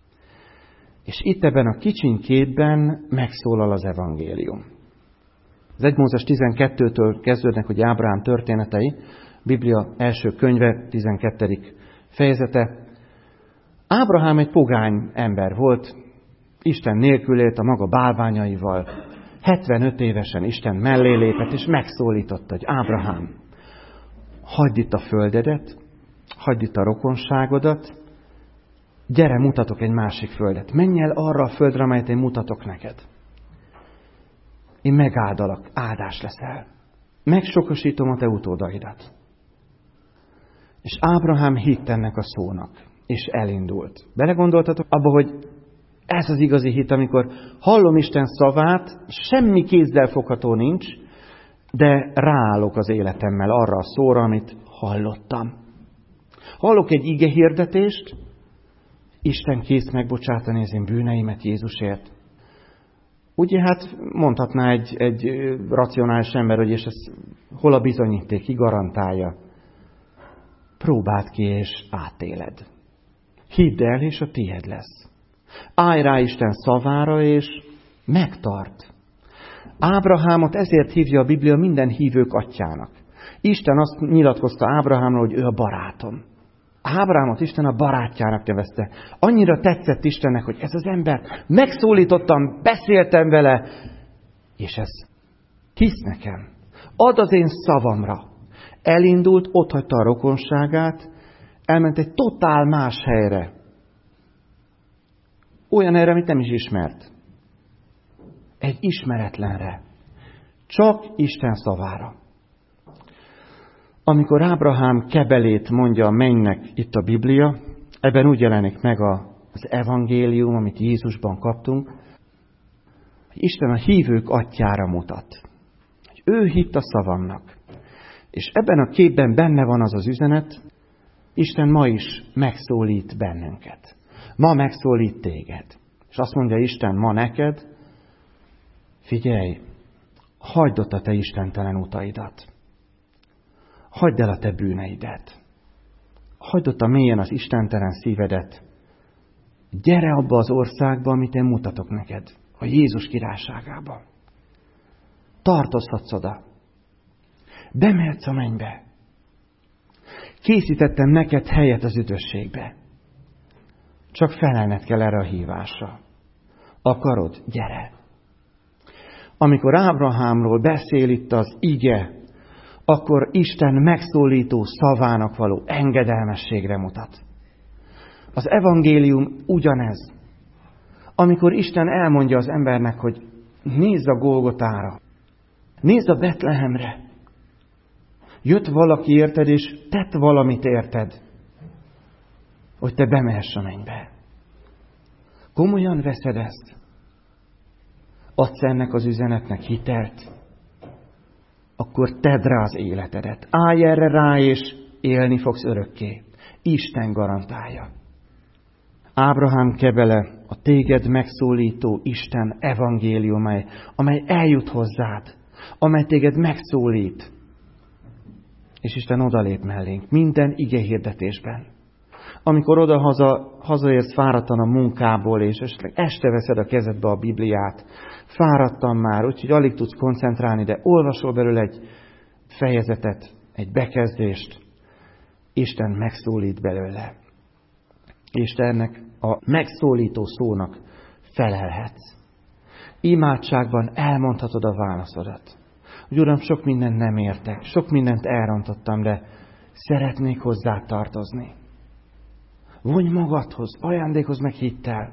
És itt ebben a kicsiny képben megszólal az evangélium. Az egy Mózes tizenkettőtől kezdődnek, hogy Ábrahám történetei, Biblia első könyve, tizenkettedik fejezete. Ábrahám egy pogány ember volt, Isten nélkül élt a maga bálványaival, hetvenöt évesen Isten mellé lépett, és megszólította, hogy Ábrahám, hagyd itt a földedet, hagyd itt a rokonságodat, gyere, mutatok egy másik földet. Menj el arra a földre, amelyet én mutatok neked. Én megáldalak, áldás leszel. Megsokosítom a te utódaidat. És Ábrahám hitt ennek a szónak, és elindult. Belegondoltatok abba, hogy ez az igazi hit, amikor hallom Isten szavát, semmi kézzel fogható nincs, de ráállok az életemmel arra a szóra, amit hallottam. Hallok egy ige hirdetést, Isten kész megbocsátani az én bűneimet Jézusért. Ugye hát mondhatná egy, egy racionális ember, hogy és ez hol a bizonyíték, ki garantálja. Próbáld ki és átéled. Hidd el, és a tiéd lesz. Állj rá Isten szavára, és megtart. Ábrahámot ezért hívja a Biblia minden hívők atyjának. Isten azt nyilatkozta Ábrahámról, hogy ő a barátom. Ábrahámot Isten a barátjának nevezte. Annyira tetszett Istennek, hogy ez az ember, megszólítottam, beszéltem vele, és ez hisz nekem. Ad az én szavamra. Elindult, otthagyta a rokonságát, elment egy totál más helyre. Olyan helyre, amit nem is ismert. Egy ismeretlenre. Csak Isten szavára. Amikor Ábrahám kebelét mondja a mennynek itt a Biblia, ebben úgy jelenik meg az evangélium, amit Jézusban kaptunk, hogy Isten a hívők atyjára mutat. Hogy ő hitt a szavamnak. És ebben a képben benne van az az üzenet, Isten ma is megszólít bennünket. Ma megszólít téged. És azt mondja Isten ma neked, figyelj, hagyd ott a te istentelen utaidat. Hagyd el a te bűneidet. Hagyd ott a mélyen az istentelen szívedet. Gyere abba az országba, amit én mutatok neked. A Jézus királyságába. Tartozhatsz oda. Bemehetsz a mennybe. Készítettem neked helyet az üdvösségbe. Csak felelned kell erre a hívásra. Akarod? Gyere. Amikor Ábrahámról beszél itt az ige, akkor Isten megszólító szavának való engedelmességre mutat. Az evangélium ugyanez. Amikor Isten elmondja az embernek, hogy nézz a Golgotára, nézz a Betlehemre. Jött valaki érted, és tett valamit érted, hogy te bemehess a mennybe. Komolyan veszed ezt? Adsz ennek az üzenetnek hitelt? akkor tedd rá az életedet. Állj erre rá, és élni fogsz örökké. Isten garantálja. Ábrahám kebele, a téged megszólító Isten evangéliuma, amely eljut hozzád, amely téged megszólít. És Isten odalép mellénk minden ige hirdetésben. Amikor oda-haza, hazaérsz fáradtan a munkából, és esetleg este veszed a kezedbe a Bibliát, fáradtam már, úgyhogy alig tudsz koncentrálni, de olvasol belőle egy fejezetet, egy bekezdést, Isten megszólít belőle. És te ennek a megszólító szónak felelhetsz. Imádságban elmondhatod a válaszodat. Hogy Uram, sok mindent nem értek, sok mindent elrontottam, de szeretnék hozzá tartozni. Vonj magadhoz, ajándékozz meg hittel.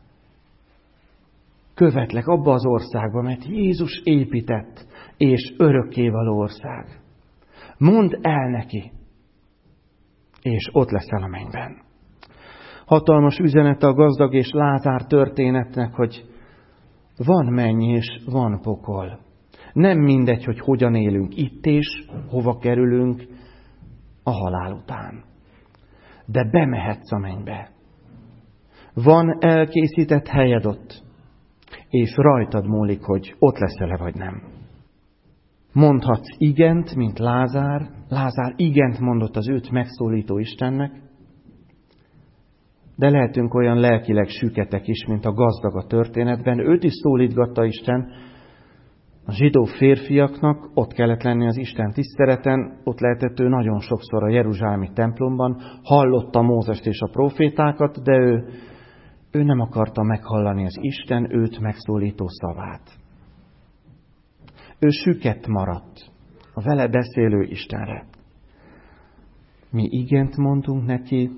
Követlek abba az országba, mert Jézus épített, és örökkévaló ország. Mondd el neki, és ott leszel a mennyben. Hatalmas üzenete a gazdag és Lázár történetnek, hogy van menny és van pokol. Nem mindegy, hogy hogyan élünk itt és hova kerülünk a halál után. De bemehetsz a mennybe. Van elkészített helyed ott, és rajtad múlik, hogy ott leszel-e vagy nem. Mondhatsz igent, mint Lázár. Lázár igent mondott az őt megszólító Istennek, de lehetünk olyan lelkileg süketek is, mint a gazdag a történetben. Őt is szólítgatta Isten. A zsidó férfiaknak ott kellett lenni az Isten tiszteleten, ott lehetett ő nagyon sokszor a jeruzsálemi templomban, hallotta Mózest és a profétákat, de ő, ő nem akarta meghallani az Isten őt megszólító szavát. Ő süket maradt a vele beszélő Istenre. Mi igent mondunk neki,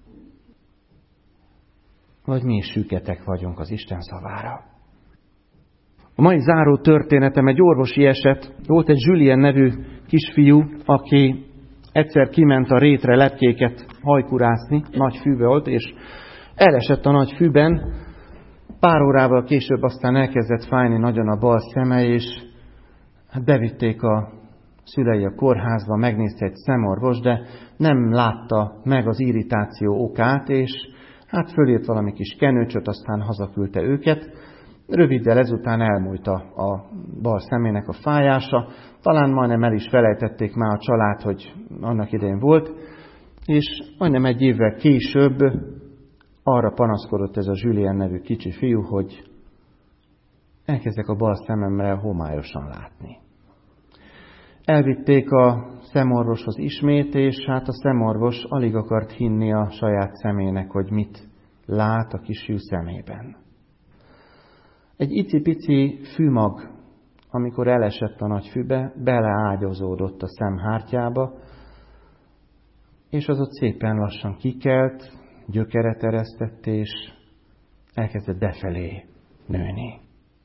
vagy mi is süketek vagyunk az Isten szavára. A mai záró történetem egy orvosi eset. Volt egy Julien nevű kisfiú, aki egyszer kiment a rétre lepkéket hajkurászni, nagy fűbe volt, és elesett a nagy fűben. Pár órával később aztán elkezdett fájni nagyon a bal szeme, és hát bevitték a szülei a kórházba, megnézte egy szemorvos, de nem látta meg az irritáció okát, és hát fölírt valami kis kenőcsöt, aztán hazaküldte őket. Röviddel ezután elmúlt a, a bal szemének a fájása. Talán majdnem el is felejtették már a család, hogy annak idején volt. És majdnem egy évvel később arra panaszkodott ez a Julien nevű kicsi fiú, hogy elkezdek a bal szememre homályosan látni. Elvitték a szemorvoshoz ismét, és hát a szemorvos alig akart hinni a saját szemének, hogy mit lát a kisfiú szemében. Egy icipici fűmag, amikor elesett a nagy fűbe, beleágyazódott a szemhártyába, és az ott szépen lassan kikelt, gyökeret eresztett, és elkezdett befelé nőni.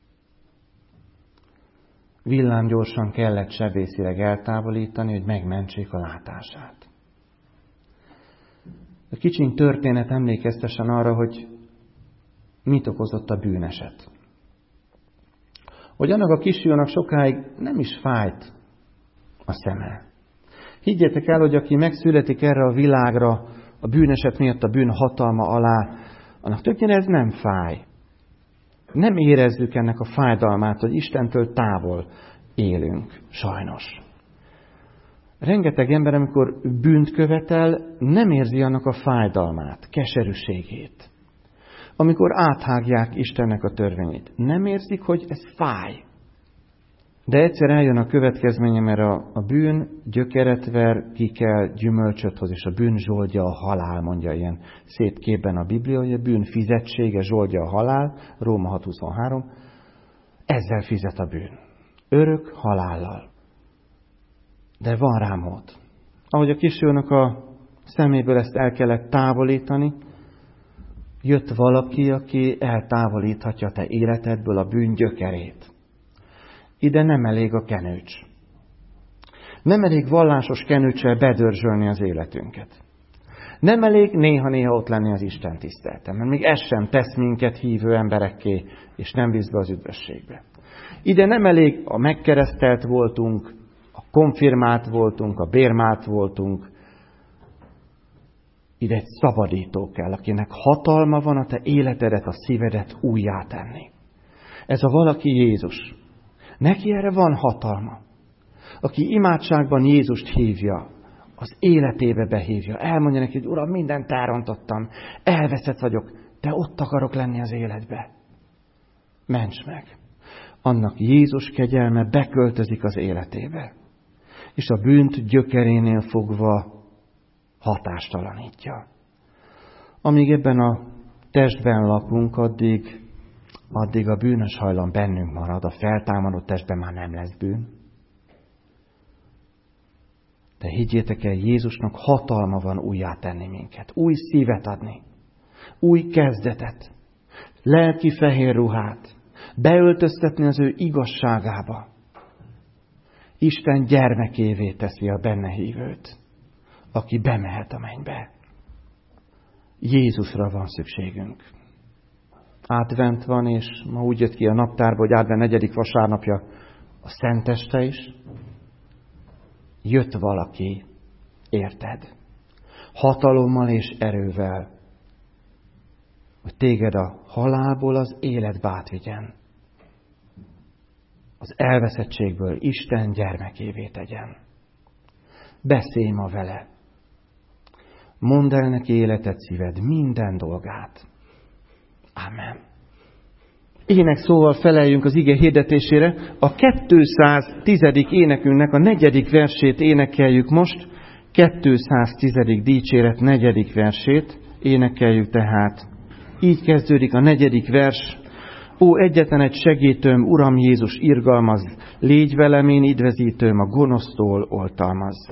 Villámgyorsan kellett sebészileg eltávolítani, hogy megmentsék a látását. A kicsiny történet emlékeztesen arra, hogy mit okozott a bűneset. Hogy annak a kisfiúnak sokáig nem is fájt a szeme. Higgyétek el, hogy aki megszületik erre a világra a bűneset miatt a bűn hatalma alá, annak többnyire ez nem fáj. Nem érezzük ennek a fájdalmát, hogy Istentől távol élünk, sajnos. Rengeteg ember, amikor bűnt követel, nem érzi annak a fájdalmát, keserűségét. Amikor áthágják Istennek a törvényét, nem érzik, hogy ez fáj. De egyszer eljön a következménye, mert a, a bűn gyökeret ver, ki kell gyümölcsöt hoz, és a bűn zsoldja a halál, mondja ilyen szép képben a Biblia, hogy a bűn fizetsége zsoldja a halál, Róma hat huszonhárom, ezzel fizet a bűn. Örök halállal. De van rá mód. Ahogy a kisfiúnak a szeméből ezt el kellett távolítani, jött valaki, aki eltávolíthatja te életedből a bűn gyökerét. Ide nem elég a kenőcs. Nem elég vallásos kenőccsel bedörzsölni az életünket. Nem elég néha-néha ott lenni az Isten tiszteleten, mert még ez sem tesz minket hívő emberekké, és nem visz be az üdvösségbe. Ide nem elég a megkeresztelt voltunk, a konfirmált voltunk, a bérmált voltunk. Ide egy szabadító kell, akinek hatalma van a te életedet, a szívedet újjá tenni. Ez a valaki Jézus. Neki erre van hatalma. Aki imádságban Jézust hívja, az életébe behívja. Elmondja neki, hogy Uram, mindent elrontottam, elveszett vagyok, de ott akarok lenni az életbe. Ments meg! Annak Jézus kegyelme beköltözik az életébe. És a bűnt gyökerénél fogva hatástalanítja. Amíg ebben a testben lakunk, addig, addig a bűnös hajlam bennünk marad, a feltámadott testben már nem lesz bűn. De higgyétek el, Jézusnak hatalma van újjá tenni minket, új szívet adni, új kezdetet, lelki fehér ruhát, beöltöztetni az ő igazságába. Isten gyermekévé teszi a benne hívőt, aki bemehet a mennybe. Jézusra van szükségünk. Advent van, és ma úgy jött ki a naptárba, hogy Advent negyedik vasárnapja a szenteste is. Jött valaki, érted? Hatalommal és erővel, hogy téged a halálból az életbe átvigyen. Az elveszettségből Isten gyermekévé tegyen. Beszélj ma vele. Mondd el neki életed, szíved minden dolgát. Amen. Ének szóval feleljünk az ige hirdetésére. A kétszáztízedik énekünknek a negyedik versét énekeljük most. kétszáztízedik dicséret negyedik versét énekeljük tehát. Így kezdődik a negyedik vers. Ó, egyetlen egy segítőm, Uram Jézus, irgalmaz, légy velem, én idvezítőm, a gonosztól oltalmaz.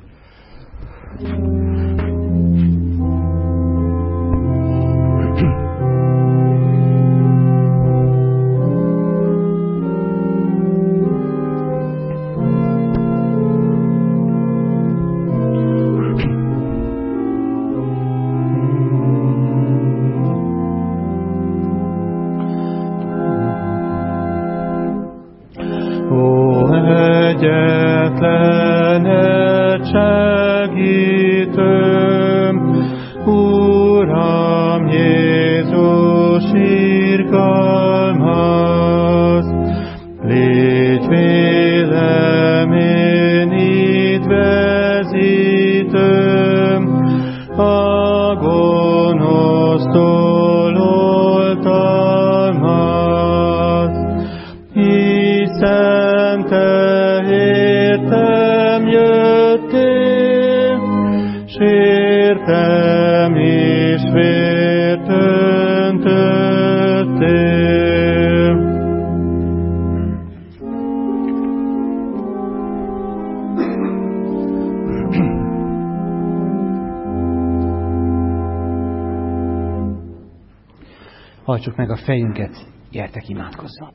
Hajtsuk meg a fejünket, gyertek imádkozzunk.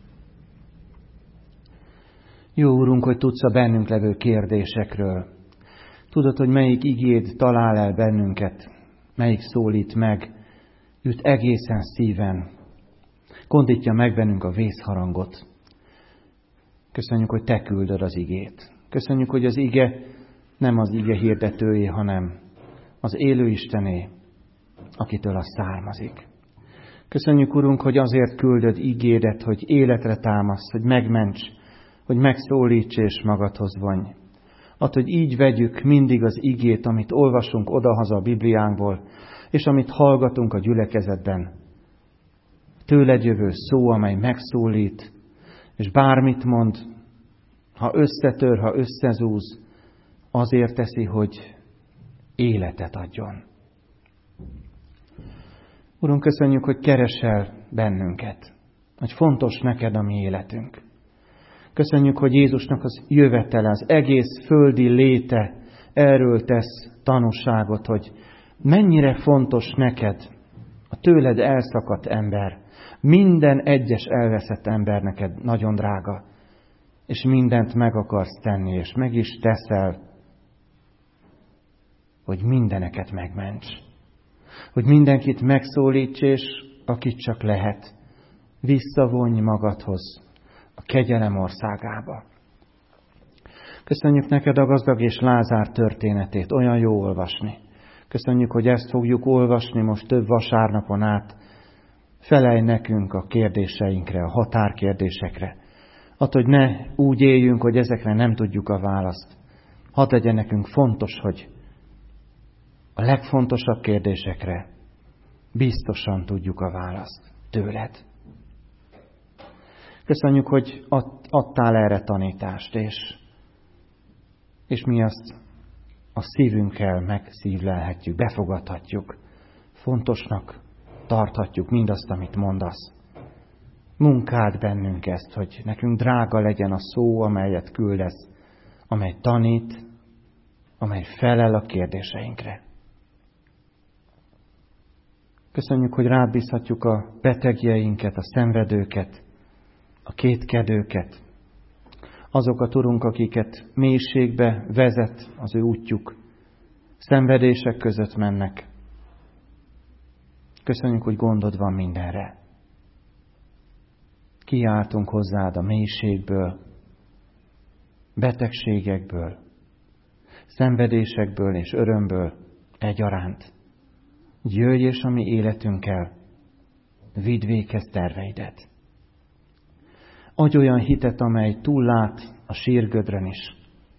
Jó Úrunk, hogy tudsz a bennünk levő kérdésekről. Tudod, hogy melyik igéd talál el bennünket, melyik szólít meg, üt egészen szíven, kondítja meg bennünk a vészharangot. Köszönjük, hogy te küldöd az igét. Köszönjük, hogy az ige nem az ige hirdetőjé, hanem az élő Istené, akitől az származik. Köszönjük, Urunk, hogy azért küldöd igédet, hogy életre támasz, hogy megments, hogy megszólíts és magadhoz vonj. Add, hogy így vegyük mindig az igét, amit olvasunk odahaza a Bibliánkból, és amit hallgatunk a gyülekezetben. Tőled jövő szó, amely megszólít, és bármit mond, ha összetör, ha összezúz, azért teszi, hogy életet adjon. Urunk, köszönjük, hogy keresel bennünket, hogy fontos neked a mi életünk. Köszönjük, hogy Jézusnak az jövetele, az egész földi léte erről tesz tanúságot, hogy mennyire fontos neked a tőled elszakadt ember. Minden egyes elveszett ember neked nagyon drága, és mindent meg akarsz tenni, és meg is teszel, hogy mindeneket megments. Hogy mindenkit megszólíts, és akit csak lehet, visszavonj magadhoz, a kegyelem országába. Köszönjük neked a gazdag és Lázár történetét, olyan jó olvasni. Köszönjük, hogy ezt fogjuk olvasni most több vasárnapon át. Felelj nekünk a kérdéseinkre, a határkérdésekre. Add, hogy ne úgy éljünk, hogy ezekre nem tudjuk a választ. Hadd legyen nekünk fontos, hogy a legfontosabb kérdésekre biztosan tudjuk a választ tőled. Köszönjük, hogy adtál erre tanítást, és, és mi azt a szívünkkel megszívlelhetjük, befogadhatjuk. Fontosnak tarthatjuk mindazt, amit mondasz. Munkáld bennünk ezt, hogy nekünk drága legyen a szó, amelyet küldesz, amely tanít, amely felel a kérdéseinkre. Köszönjük, hogy rád bízhatjuk a betegjeinket, a szenvedőket, a kétkedőket, azokat, Urunk, akiket mélységbe vezet az ő útjuk, szenvedések között mennek. Köszönjük, hogy gondod van mindenre. Kiáltunk hozzád a mélységből, betegségekből, szenvedésekből és örömből egyaránt. Jöjj és a mi életünkkel, vidd véghez terveidet. Adj olyan hitet, amely túllát a sírgödrön is.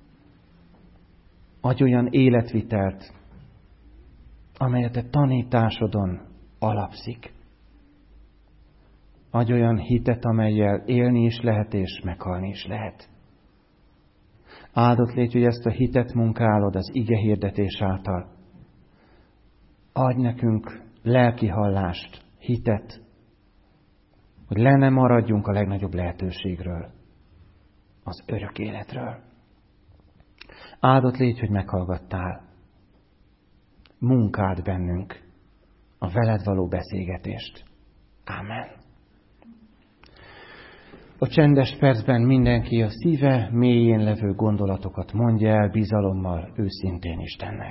Adj olyan életvitelt, amely a te tanításodon alapszik. Adj olyan hitet, amellyel élni is lehet és meghalni is lehet. Áldott légy, hogy ezt a hitet munkálod az ige hirdetés által. Adj nekünk lelkihallást, hitet, hogy le ne maradjunk a legnagyobb lehetőségről, az örök életről. Áldott légy, hogy meghallgattál. Munkáld bennünk a veled való beszélgetést. Ámen. A csendes percben mindenki a szíve mélyén levő gondolatokat mondja el bizalommal, őszintén Istennek.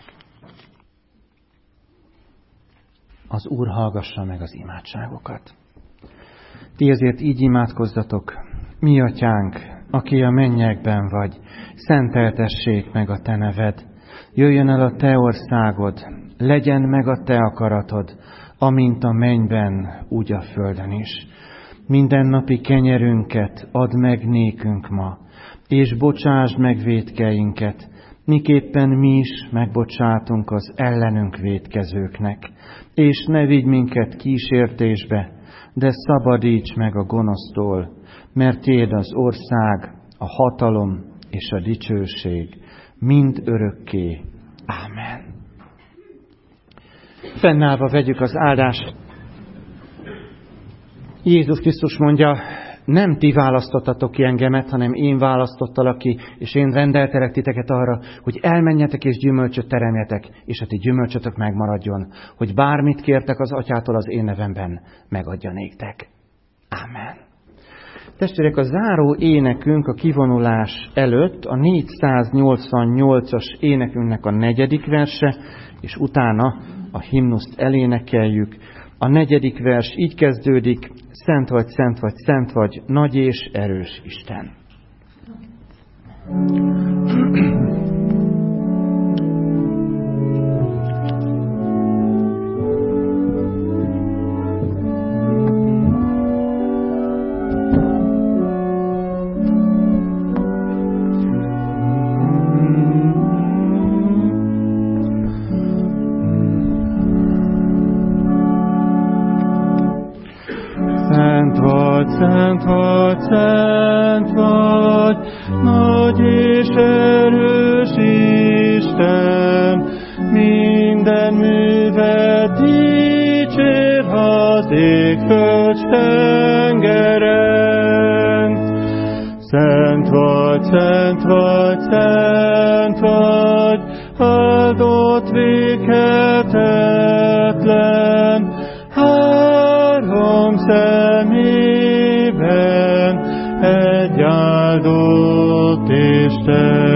Az Úr hallgassa meg az imádságokat. Ti ezért így imádkozzatok: mi atyánk, aki a mennyekben vagy, szenteltessék meg a te neved. Jöjjön el a te országod, legyen meg a te akaratod, amint a mennyben, úgy a földön is. Mindennapi kenyerünket add meg nékünk ma, és bocsásd meg vétkeinket, miképpen mi is megbocsátunk az ellenünk vétkezőknek. És ne vigy minket kísértésbe, de szabadíts meg a gonosztól, mert tiéd az ország, a hatalom és a dicsőség mind örökké. Ámen. Fennállva vegyük az áldást. Jézus Krisztus mondja, nem ti választottatok ki engemet, hanem én választottalak ki, és én rendeltelek titeket arra, hogy elmenjetek és gyümölcsöt teremjetek, és a ti gyümölcsötök megmaradjon, hogy bármit kértek az atyától az én nevemben, megadja néktek. Ámen. Testvérek, a záró énekünk a kivonulás előtt a négyszáznyolcvannyolcas énekünknek a negyedik verse, és utána a himnuszt elénekeljük. A negyedik vers így kezdődik: Szent vagy, szent vagy, szent vagy, nagy és erős Isten. Szent vagy, szent vagy, nagy és erős Isten, minden művet dicsér az ég, föld, tengeren. Szent vagy, szent vagy, szent vagy, áldott véghetetlen, három szemében egy áldott Isten.